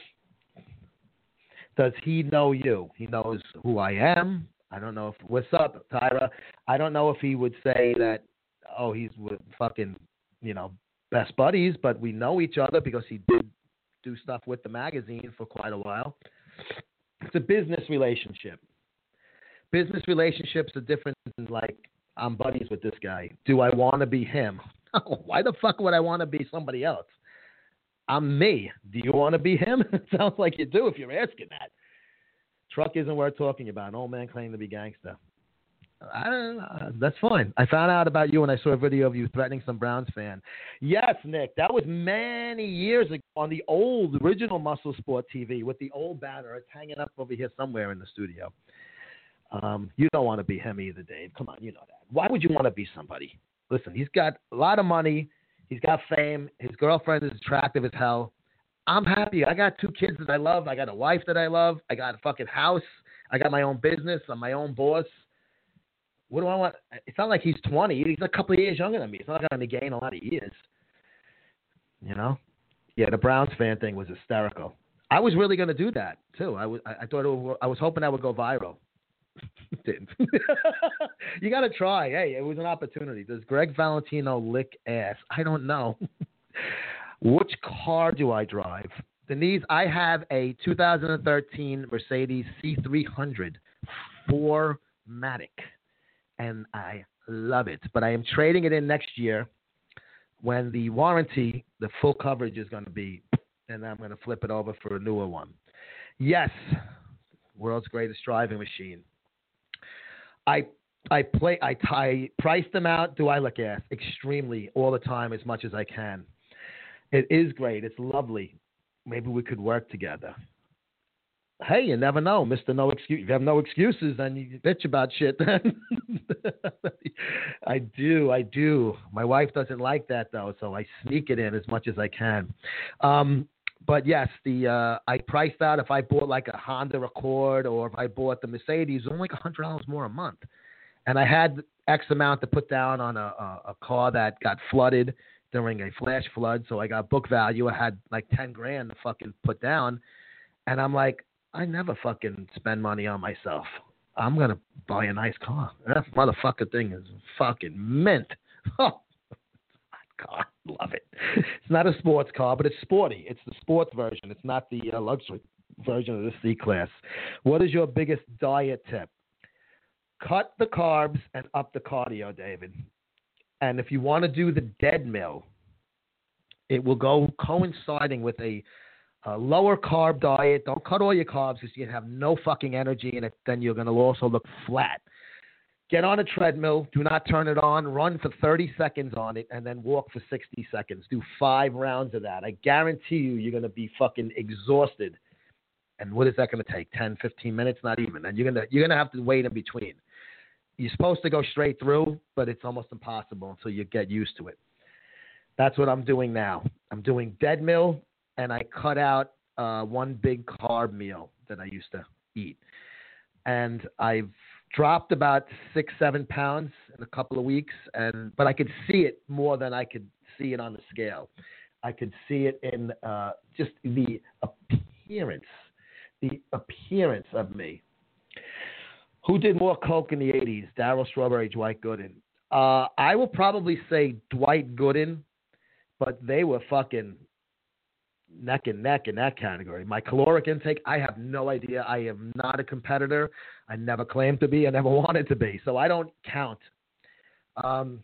Does he know you? He knows who I am. I don't know if – what's up, Tyra? I don't know if he would say that, oh, he's with fucking, you know, best buddies, but we know each other because he did do stuff with the magazine for quite a while. It's a business relationship. Business relationships are different than, like, I'm buddies with this guy. Do I want to be him? Oh, why the fuck would I want to be somebody else? I'm me. Do you want to be him? It sounds like you do if you're asking that. Truck isn't worth talking about. An old man claiming to be gangster. I don't know. That's fine. I found out about you when I saw a video of you threatening some Browns fan. Yes, Nick. That was many years ago on the old original Muscle Sport T V with the old banner. It's hanging up over here somewhere in the studio. Um, you don't want to be him either, Dave. Come on, you know that. Why would you want to be somebody? Listen, he's got a lot of money. He's got fame. His girlfriend is attractive as hell. I'm happy. I got two kids that I love. I got a wife that I love. I got a fucking house. I got my own business. I'm my own boss. What do I want? It's not like he's twenty. He's a couple of years younger than me. It's not going to gain a lot of years. You know? Yeah, the Browns fan thing was hysterical. I was really going to do that, too. I was, I thought it would, I was hoping I would go viral. Didn't. You got to try. Hey, it was an opportunity. Does Greg Valentino lick ass? I don't know. Which car do I drive? Denise, I have a two thousand thirteen Mercedes C three hundred four matic, and I love it. But I am trading it in next year when the warranty, the full coverage is going to be, and I'm going to flip it over for a newer one. Yes, world's greatest driving machine. I I play I, I price them out. Do I look ass? Extremely, all the time, as much as I can. It is great. It's lovely. Maybe we could work together. Hey, you never know, Mister No Excuse. If you have no excuses, then you bitch about shit. I do, I do. My wife doesn't like that though, so I sneak it in as much as I can. Um, but yes, the uh, I priced out if I bought like a Honda Accord or if I bought the Mercedes, it was only like a hundred dollars more a month, and I had X amount to put down on a, a, a car that got flooded during a flash flood, so I got book value. I had like ten grand to fucking put down, and I'm like, I never fucking spend money on myself. I'm gonna buy a nice car. That motherfucker thing is fucking mint. Oh, car, love it. It's not a sports car, but it's sporty. It's the sports version. It's not the uh, luxury version of the C class. What is your biggest diet tip? Cut the carbs and up the cardio, David. And if you want to do the dead meal, it will go coinciding with a, a lower carb diet. Don't cut all your carbs because you have no fucking energy in it. Then you're going to also look flat. Get on a treadmill. Do not turn it on. Run for thirty seconds on it and then walk for sixty seconds. Do five rounds of that. I guarantee you you're going to be fucking exhausted. And what is that going to take? ten, fifteen minutes? Not even. And you're going to you're going to have to wait in between. You're supposed to go straight through, but it's almost impossible until you get used to it. That's what I'm doing now. I'm doing dead meal, and I cut out uh, one big carb meal that I used to eat. And I've dropped about six, seven pounds in a couple of weeks, and but I could see it more than I could see it on the scale. I could see it in uh, just the appearance, the appearance of me. Who did more coke in the eighties? Darryl Strawberry, Dwight Gooden. Uh, I will probably say Dwight Gooden, but they were fucking neck and neck in that category. My caloric intake, I have no idea. I am not a competitor. I never claimed to be. I never wanted to be. So I don't count. Um,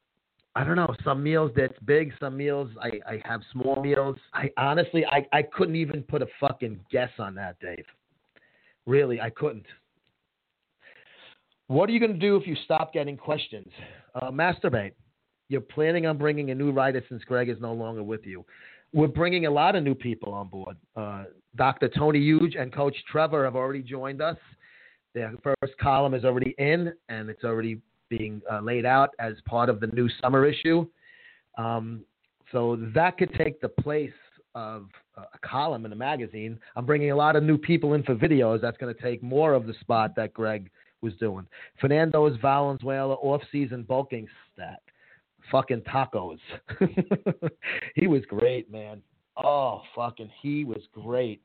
I don't know. Some meals that's big. Some meals I, I have small meals. I honestly, I, I couldn't even put a fucking guess on that, Dave. Really, I couldn't. What are you going to do if you stop getting questions? Uh, masturbate. You're planning on bringing a new writer since Greg is no longer with you. We're bringing a lot of new people on board. Uh, Doctor Tony Huge and Coach Trevor have already joined us. Their first column is already in, and it's already being uh, laid out as part of the new summer issue. Um, so that could take the place of a column in a magazine. I'm bringing a lot of new people in for videos. That's going to take more of the spot that Greg was doing. Fernando's Valenzuela off-season bulking stat. Fucking tacos. He was great, man. Oh, fucking, he was great.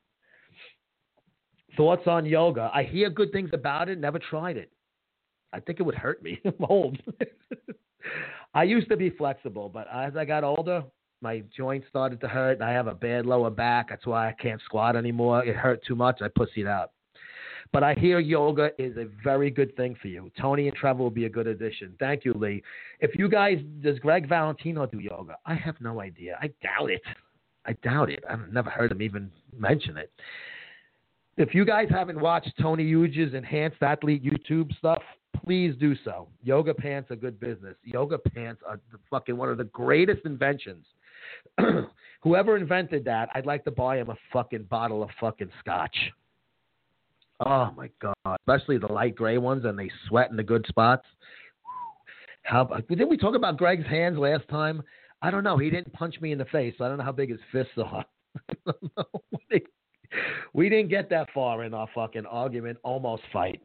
Thoughts on yoga? I hear good things about it. Never tried it. I think it would hurt me. I'm old. I used to be flexible, but as I got older, my joints started to hurt. I have a bad lower back. That's why I can't squat anymore. It hurt too much. I pussied out. But I hear yoga is a very good thing for you. Tony and Trevor will be a good addition. Thank you, Lee. If you guys, does Greg Valentino do yoga? I have no idea. I doubt it. I doubt it. I've never heard him even mention it. If you guys haven't watched Tony Huge's Enhanced Athlete YouTube stuff, please do so. Yoga pants are good business. Yoga pants are the fucking one of the greatest inventions. Whoever invented that, I'd like to buy him a fucking bottle of fucking scotch. Oh, my God. Especially the light gray ones, and they sweat in the good spots. How didn't we talk about Greg's hands last time? I don't know. He didn't punch me in the face, so I don't know how big his fists are. I don't know. We didn't get that far in our fucking argument, almost fight.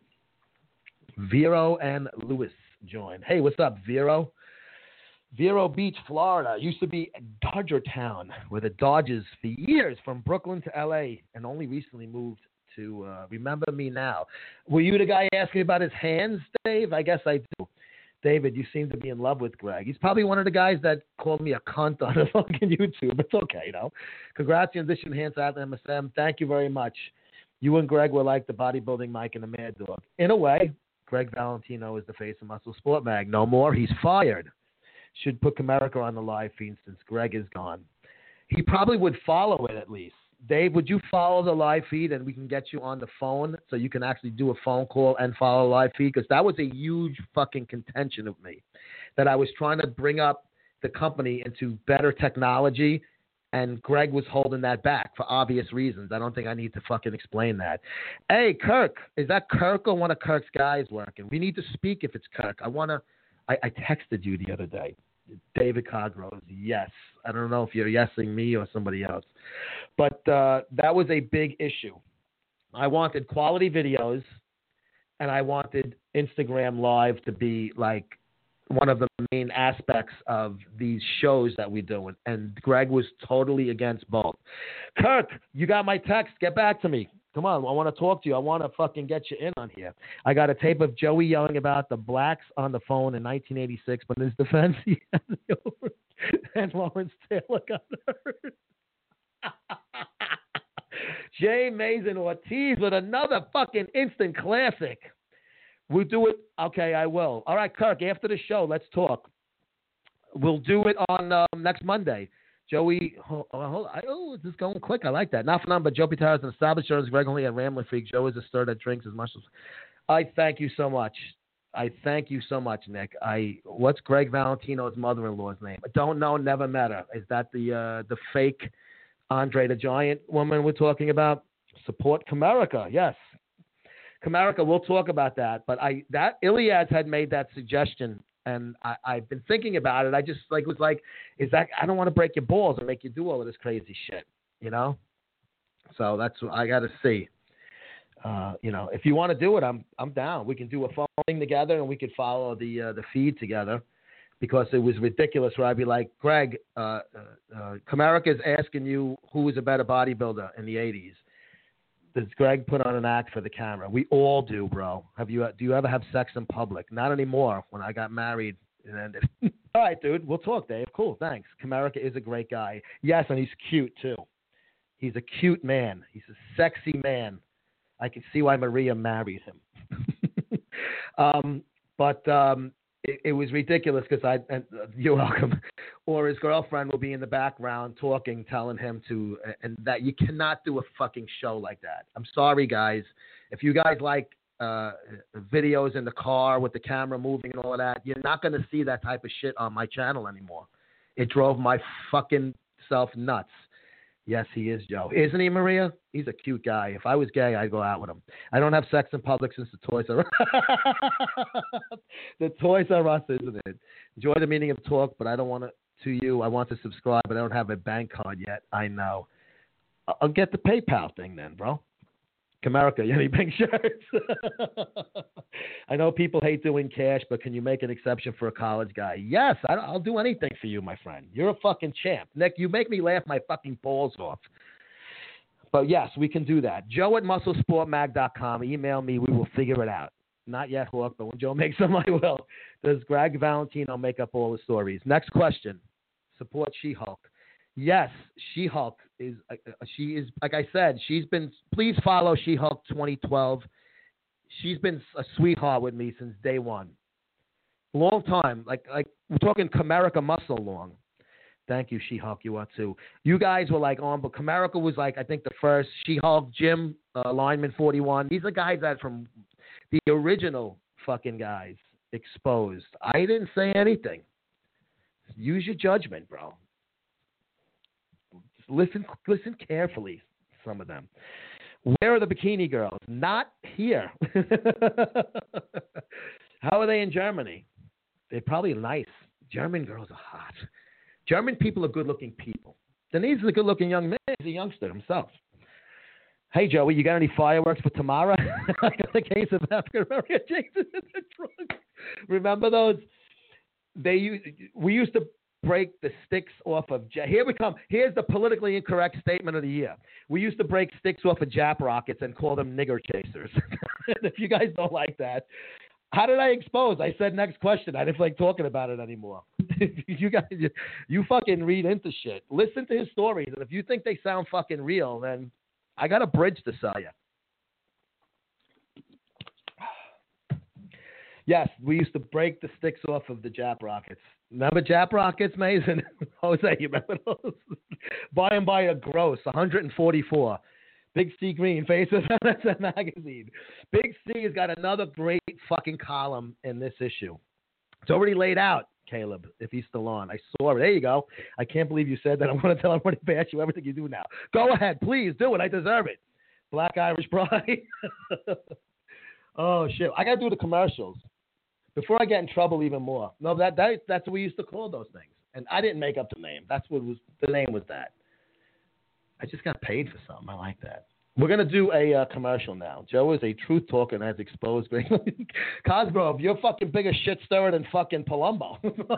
Vero and Lewis join. Hey, what's up, Vero? Vero Beach, Florida. Used to be Dodger Town, where the Dodgers for years from Brooklyn to L A, and only recently moved to uh, Remember Me Now. Were you the guy asking about his hands, Dave? I guess I do. David, you seem to be in love with Greg. He's probably one of the guys that called me a cunt on the fucking YouTube. It's okay, you know. Congrats on this enhanced at M S M. Thank you very much. You and Greg were like the bodybuilding Mike and the Mad Dog. In a way, Greg Valentino is the face of Muscle Sport Mag. No more. He's fired. Should put Comerica on the live feed since Greg is gone. He probably would follow it at least. Dave, would you follow the live feed and we can get you on the phone so you can actually do a phone call and follow the live feed? Because that was a huge fucking contention of me, that I was trying to bring up the company into better technology, and Greg was holding that back for obvious reasons. I don't think I need to fucking explain that. Hey, Kirk, is that Kirk or one of Kirk's guys working? We need to speak if it's Kirk. I want to – I texted you the other day. David Cogrose, yes. I don't know if you're yesing me or somebody else. But uh, that was a big issue. I wanted quality videos, and I wanted Instagram Live to be like one of the main aspects of these shows that we do. And Greg was totally against both. Kirk, you got my text. Get back to me. Come on, I want to talk to you. I want to fucking get you in on here. I got a tape of Joey yelling about the blacks on the phone in nineteen eighty-six, but in his defense, he had it over, and Lawrence Taylor got hurt. Jay Mason Ortiz with another fucking instant classic. We'll do it. Okay, I will. All right, Kirk, after the show, let's talk. We'll do it on um, next Monday. Joey, oh, oh, oh, this is going quick. I like that. Not for nothing, but Joe Pitaro is an established journalist regularly at Rambling Freak. Joe is a stir that drinks as much as. I thank you so much. I thank you so much, Nick. I what's Greg Valentino's mother-in-law's name? I don't know. Never met her. Is that the uh, the fake Andre the Giant woman we're talking about? Support Comerica. Yes, Comerica. We'll talk about that. But I that Iliad had made that suggestion. And I, I've been thinking about it. I just like was like, is that I don't want to break your balls and make you do all of this crazy shit, you know? So that's what I got to see. Uh, you know, if you want to do it, I'm I'm down. We can do a phone thing together and we could follow the uh, the feed together, because it was ridiculous. Where I'd be like, Greg, uh, uh, uh, Comerica is asking you who was a better bodybuilder in the eighties. Does Greg put on an act for the camera? We all do, bro. Have you? Do you ever have sex in public? Not anymore. When I got married, it ended. All right, dude. We'll talk, Dave. Cool. Thanks. Comerica is a great guy. Yes, and he's cute too. He's a cute man. He's a sexy man. I can see why Maria married him. um, but um, it, it was ridiculous because I. And, uh, you're welcome. Or his girlfriend will be in the background talking, telling him to, and that you cannot do a fucking show like that. I'm sorry, guys. If you guys like uh, videos in the car with the camera moving and all of that, you're not going to see that type of shit on my channel anymore. It drove my fucking self nuts. Yes, he is, Joe. Isn't he, Maria? He's a cute guy. If I was gay, I'd go out with him. I don't have sex in public since the Toys R Us. The Toys R Us, isn't it? Enjoy the meaning of talk, but I don't want to. To you, I want to subscribe, but I don't have a bank card yet. I know. I'll get the PayPal thing then, bro. Comerica, you need pink shirts. I know people hate doing cash, but can you make an exception for a college guy? Yes, I, I'll do anything for you, my friend. You're a fucking champ. Nick, you make me laugh my fucking balls off. But yes, we can do that. Joe at muscle sport mag dot com. Email me. We will figure it out. Not yet, Hawk, but when Joe makes them, I will. Does Greg Valentino make up all the stories? Next question. Support She-Hulk. Yes, She-Hulk is, uh, she is, like I said, she's been, please follow She-Hulk twenty twelve. She's been a sweetheart with me since day one. Long time. Like, like we're talking Comerica muscle long. Thank you, She-Hulk. You are too. You guys were like on, but Comerica was like, I think the first She-Hulk, Jim, uh, Lineman forty-one. These are guys that from the original fucking guys exposed. I didn't say anything. Use your judgment, bro. Just listen, listen carefully. Some of them. Where are the bikini girls? Not here. How are they in Germany? They're probably nice. German girls are hot. German people are good-looking people. Denise is a good-looking young man. He's a youngster himself. Hey, Joey, you got any fireworks for tomorrow? I got a case of African American Jason in the trunk. Remember those? They used, we used to break the sticks off of. Here we come. Here's the politically incorrect statement of the year. We used to break sticks off of Jap rockets and call them nigger chasers. And if you guys don't like that, How did I expose? I said next question. I didn't feel like talking about it anymore. You guys, you fucking read into shit. Listen to his stories, and if you think they sound fucking real, then I got a bridge to sell you. Yes, we used to break the sticks off of the Jap rockets. Remember Jap rockets, Mason? Jose, you remember those? By and by a gross, one hundred forty-four. Big C Green, face of M S N Magazine. Big C has got another great fucking column in this issue. It's already laid out, Caleb, if he's still on. I saw it. There you go. I can't believe you said that. I'm going to tell everybody to bash you everything you do now. Go ahead. Please do it. I deserve it. Black Irish Pride. Oh, shit. I got to do the commercials before I get in trouble even more. No, that, that that's what we used to call those things. And I didn't make up the name. That's what was the name was that. I just got paid for something. I like that. We're going to do a uh, commercial now. Joe is a truth talker and has exposed me. Cosgrove, you're fucking bigger shit stirrer than fucking Palumbo.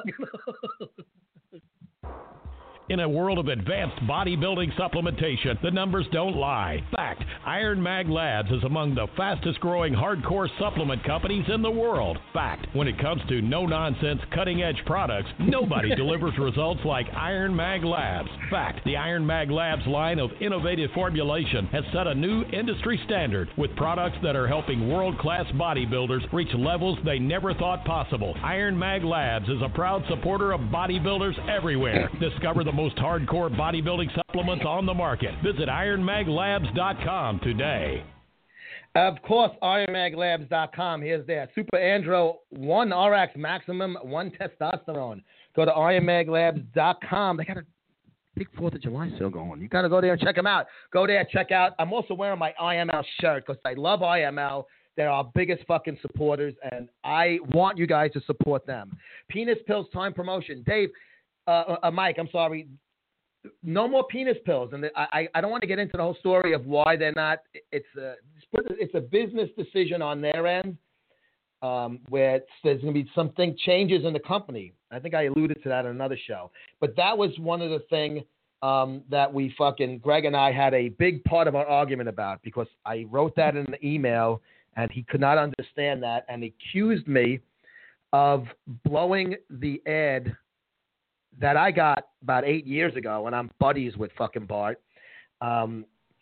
In a world of advanced bodybuilding supplementation, the numbers don't lie. Fact, Iron Mag Labs is among the fastest growing hardcore supplement companies in the world. Fact, when it comes to no-nonsense, cutting-edge products, nobody delivers results like Iron Mag Labs. Fact, the Iron Mag Labs line of innovative formulation has set a new industry standard with products that are helping world-class bodybuilders reach levels they never thought possible. Iron Mag Labs is a proud supporter of bodybuilders everywhere. Discover the most hardcore bodybuilding supplements on the market. Visit iron mag labs dot com today. Of course, iron mag labs dot com. Here's there. Super Andro one R X Maximum one Testosterone. Go to iron mag labs dot com. They got a big fourth of July sale going. You got to go there and check them out. Go there, check out. I'm also wearing my I M L shirt because I love I M L. They're our biggest fucking supporters, and I want you guys to support them. Penis Pills Time Promotion. Dave, Uh, uh, Mike, I'm sorry. No more penis pills, and I, I don't want to get into the whole story of why they're not. It's a it's a business decision on their end, um, where there's going to be something changes in the company. I think I alluded to that in another show, but that was one of the things um, that we fucking Greg and I had a big part of our argument about because I wrote that in the email, and he could not understand that, and accused me of blowing the ad that I got about eight years ago when I'm buddies with fucking Bart. Um,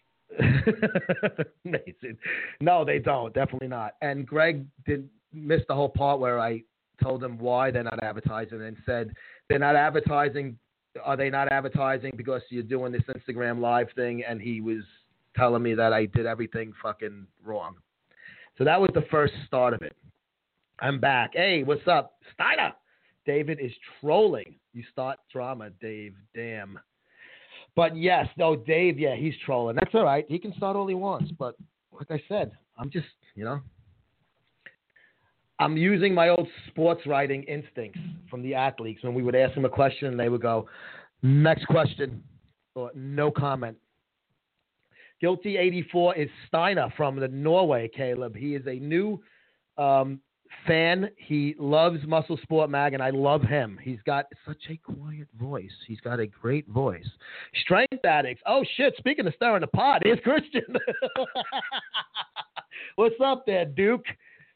no, they don't. Definitely not. And Greg did miss the whole part where I told him why they're not advertising and said they're not advertising. Are they not advertising because you're doing this Instagram live thing? And he was telling me that I did everything fucking wrong. So that was the first start of it. I'm back. Hey, what's up? Steiner. David is trolling. You start drama, Dave. Damn. But yes, no, Dave, yeah, he's trolling. That's all right. He can start all he wants. But like I said, I'm just, you know, I'm using my old sports writing instincts from the athletes. When we would ask them a question, and they would go, next question, or no comment. Guilty eighty-four is Steiner from the Norway, Caleb. He is a new um, fan. He loves Muscle Sport Mag, and I love him. He's got such a quiet voice. He's got a great voice. Strength Addicts. Oh, shit. Speaking of stirring the pot, here's Christian. What's up there, Duke?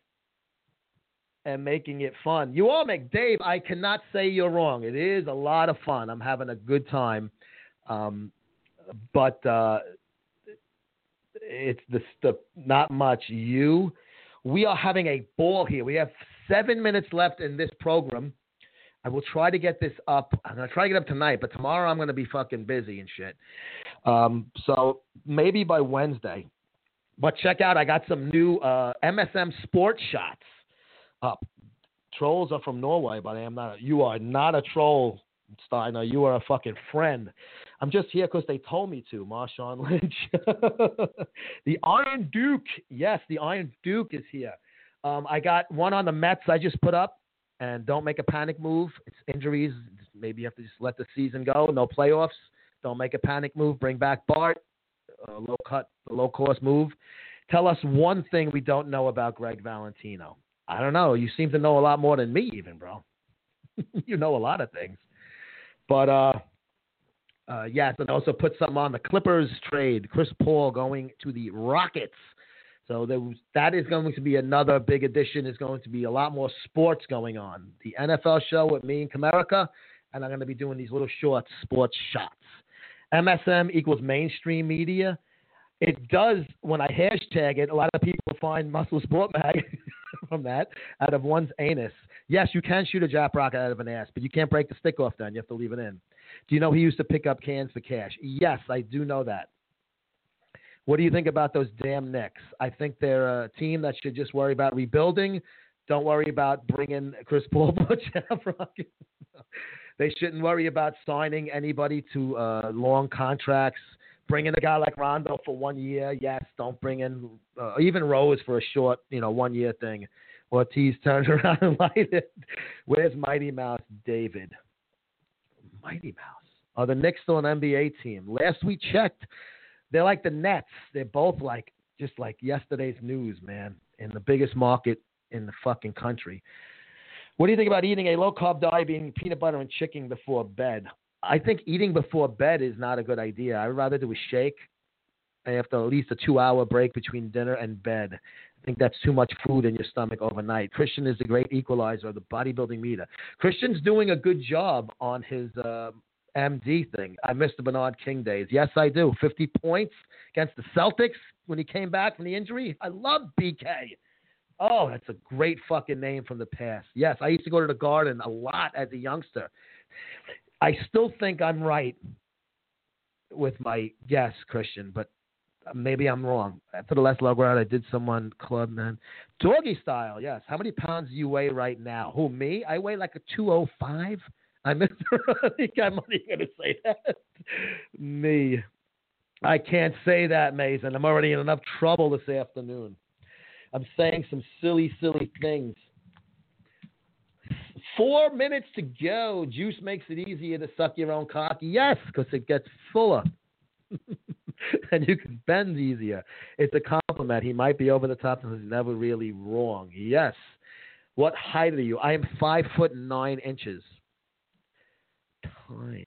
And making it fun. You all make Dave, I cannot say you're wrong. It is a lot of fun. I'm having a good time. Um, but uh, it's the, the not much. You... We are having a ball here. We have seven minutes left in this program. I will try to get this up. I'm going to try to get up tonight, but tomorrow I'm going to be fucking busy and shit. Um, so maybe by Wednesday. But check out, I got some new uh, M S M sports shots up. Trolls are from Norway, but I am not. A, you are not a troll, Steiner. You are a fucking friend. I'm just here because they told me to, Marshawn Lynch. The Iron Duke. Yes, the Iron Duke is here. Um, I got one on the Mets I just put up, and don't make a panic move. It's injuries. Maybe you have to just let the season go. No playoffs. Don't make a panic move. Bring back Bart. Uh, low cut, low cost move. Tell us one thing we don't know about Greg Valentino. I don't know. You seem to know a lot more than me even, bro. You know a lot of things. But, uh, Uh, yes, and also put something on the Clippers trade. Chris Paul going to the Rockets. So there was, that is going to be another big addition. Is going to be a lot more sports going on. The N F L show with me and Comerica, and I'm going to be doing these little short sports shots. M S M equals mainstream media. It does, when I hashtag it, a lot of people find Muscle Sport Mag from that out of one's anus. Yes, you can shoot a Jap rocket out of an ass, but you can't break the stick off then. You have to leave it in. Do you know he used to pick up cans for cash? Yes, I do know that. What do you think about those damn Knicks? I think they're a team that should just worry about rebuilding. Don't worry about bringing Chris Paul for Jap rocket. They shouldn't worry about signing anybody to uh, long contracts. Bring in a guy like Rondo for one year. Yes, don't bring in uh, even Rose for a short, you know, one year thing. Ortiz turns around and light it. Where's Mighty Mouse David? Mighty Mouse. Are the Knicks still an N B A team? Last we checked, they're like the Nets. They're both like just like yesterday's news, man, in the biggest market in the fucking country. What do you think about eating a low-carb diet, being peanut butter and chicken before bed? I think eating before bed is not a good idea. I'd rather do a shake after at least a two-hour break between dinner and bed. I think that's too much food in your stomach overnight. Christian is the great equalizer of the bodybuilding meter. Christian's doing a good job on his uh, M D thing. I miss the Bernard King days. Yes, I do. fifty points against the Celtics when he came back from the injury. I love B K. Oh, that's a great fucking name from the past. Yes, I used to go to the Garden a lot as a youngster. I still think I'm right with my guess, Christian, but maybe I'm wrong. After the last log round, I did someone club, man. Doggy style, yes. How many pounds do you weigh right now? Who, me? I weigh like a two oh five. I missed I think I'm only going to say that. Me. I can't say that, Mason. I'm already in enough trouble this afternoon. I'm saying some silly, silly things. Four minutes to go. Juice makes it easier to suck your own cock. Yes, because it gets fuller. And you can bend easier. It's a compliment. He might be over the top and he's never really wrong. Yes. What height are you? I am five foot nine inches. Times.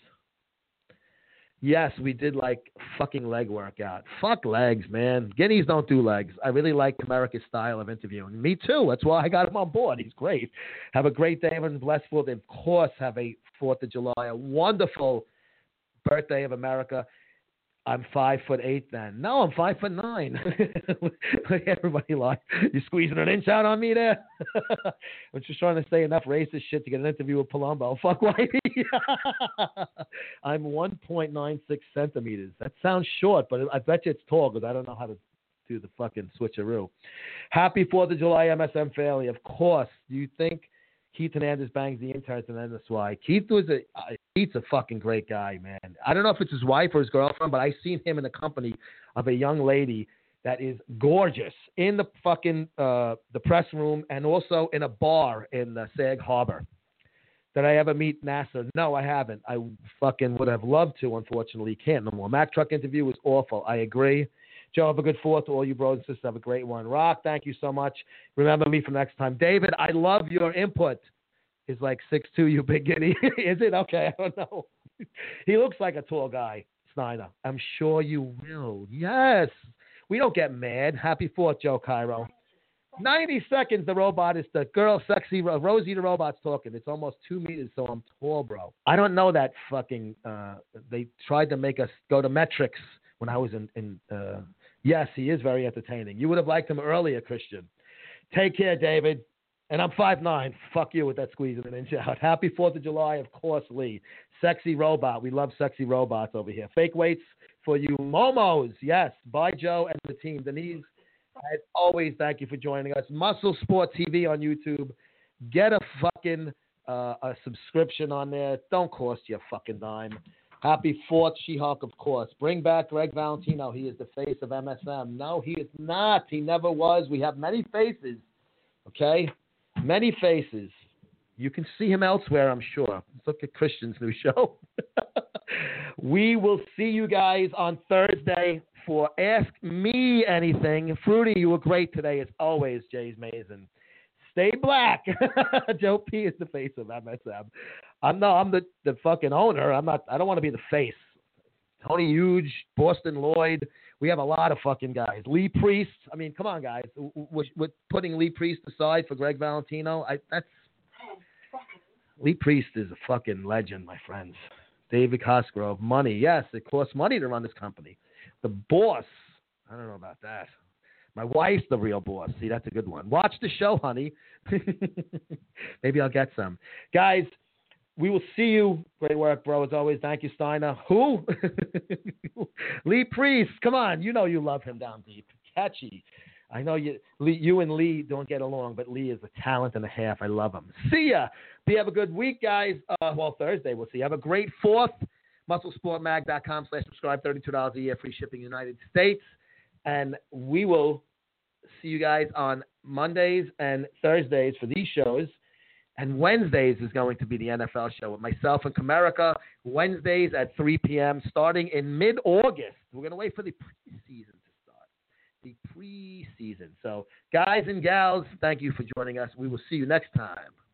Yes, we did like fucking leg workout. Fuck legs, man. Guineas don't do legs. I really like America's style of interviewing. Me too. That's why I got him on board. He's great. Have a great day. Everyone's blessed for it. Of course, have a fourth of July, a wonderful birthday of America. I'm five foot eight then. No, I'm five foot nine. Everybody like, you squeezing an inch out on me there? I'm just trying to say enough racist shit to get an interview with Palumbo. Fuck Whitey. I'm one point nine six centimeters. That sounds short, but I bet you it's tall because I don't know how to do the fucking switcheroo. Happy fourth of July, M S M family. Of course. Do you think Keith Hernandez bangs the interns and then that's why? Keith was a uh, Keith's a fucking great guy, man. I don't know if it's his wife or his girlfriend, but I've seen him in the company of a young lady that is gorgeous in the fucking uh, the press room and also in a bar in uh, Sag Harbor. Did I ever meet NASA? No, I haven't. I fucking would have loved to. Unfortunately, can't no more. Mack Truck interview was awful. I agree. Joe, have a good fourth to all you bros and sisters. Have a great one. Rock, thank you so much. Remember me for next time. David, I love your input. Is like six two, you big guinea. Is it? Okay, I don't know. He looks like a tall guy, Snyder. I'm sure you will. Yes. We don't get mad. Happy fourth, Joe Cairo. ninety seconds, the robot is the girl, sexy, Rosie the robot's talking. It's almost two meters, so I'm tall, bro. I don't know that fucking, uh, they tried to make us go to metrics when I was in, in uh, yes, he is very entertaining. You would have liked him earlier, Christian. Take care, David. And I'm five nine. Fuck you with that squeeze of an inch out. Happy fourth of July, of course, Lee. Sexy robot. We love sexy robots over here. Fake weights for you momos. Yes. Bye, Joe and the team. Denise, as always, thank you for joining us. Muscle Sport T V on YouTube. Get a fucking uh, a subscription on there. Don't cost you a fucking dime. Happy fourth, She-Hulk, of course. Bring back Greg Valentino. He is the face of M S M. No, he is not. He never was. We have many faces. Okay? Many faces. You can see him elsewhere, I'm sure. Let's look at Christian's new show. We will see you guys on Thursday for Ask Me Anything. Fruity, you were great today, as always, Jay's Mason. Stay black. Joe P is the face of M S M. I'm no, I'm the, the fucking owner. I'm not. I don't want to be the face. Tony Huge, Boston Lloyd. We have a lot of fucking guys. Lee Priest. I mean, come on, guys. We're, we're putting Lee Priest aside for Greg Valentino. I, that's Lee Priest is a fucking legend, my friends. David Cosgrove. Money. Yes, it costs money to run this company. The boss. I don't know about that. My wife's the real boss. See, that's a good one. Watch the show, honey. Maybe I'll get some. Guys, we will see you. Great work, bro, as always. Thank you, Steiner. Who? Lee Priest. Come on. You know you love him down deep. Catchy. I know you Lee, you and Lee don't get along, but Lee is a talent and a half. I love him. See ya. Be have a good week, guys. Uh, well, Thursday we'll see. Have a great fourth. muscle sport mag dot com slash subscribe. thirty-two dollars a year. Free shipping United States. And we will see you guys on Mondays and Thursdays for these shows. And Wednesdays is going to be the N F L show with myself and Comerica. Wednesdays at three p.m. starting in mid-August. We're going to wait for the preseason to start. The preseason. So, guys and gals, thank you for joining us. We will see you next time.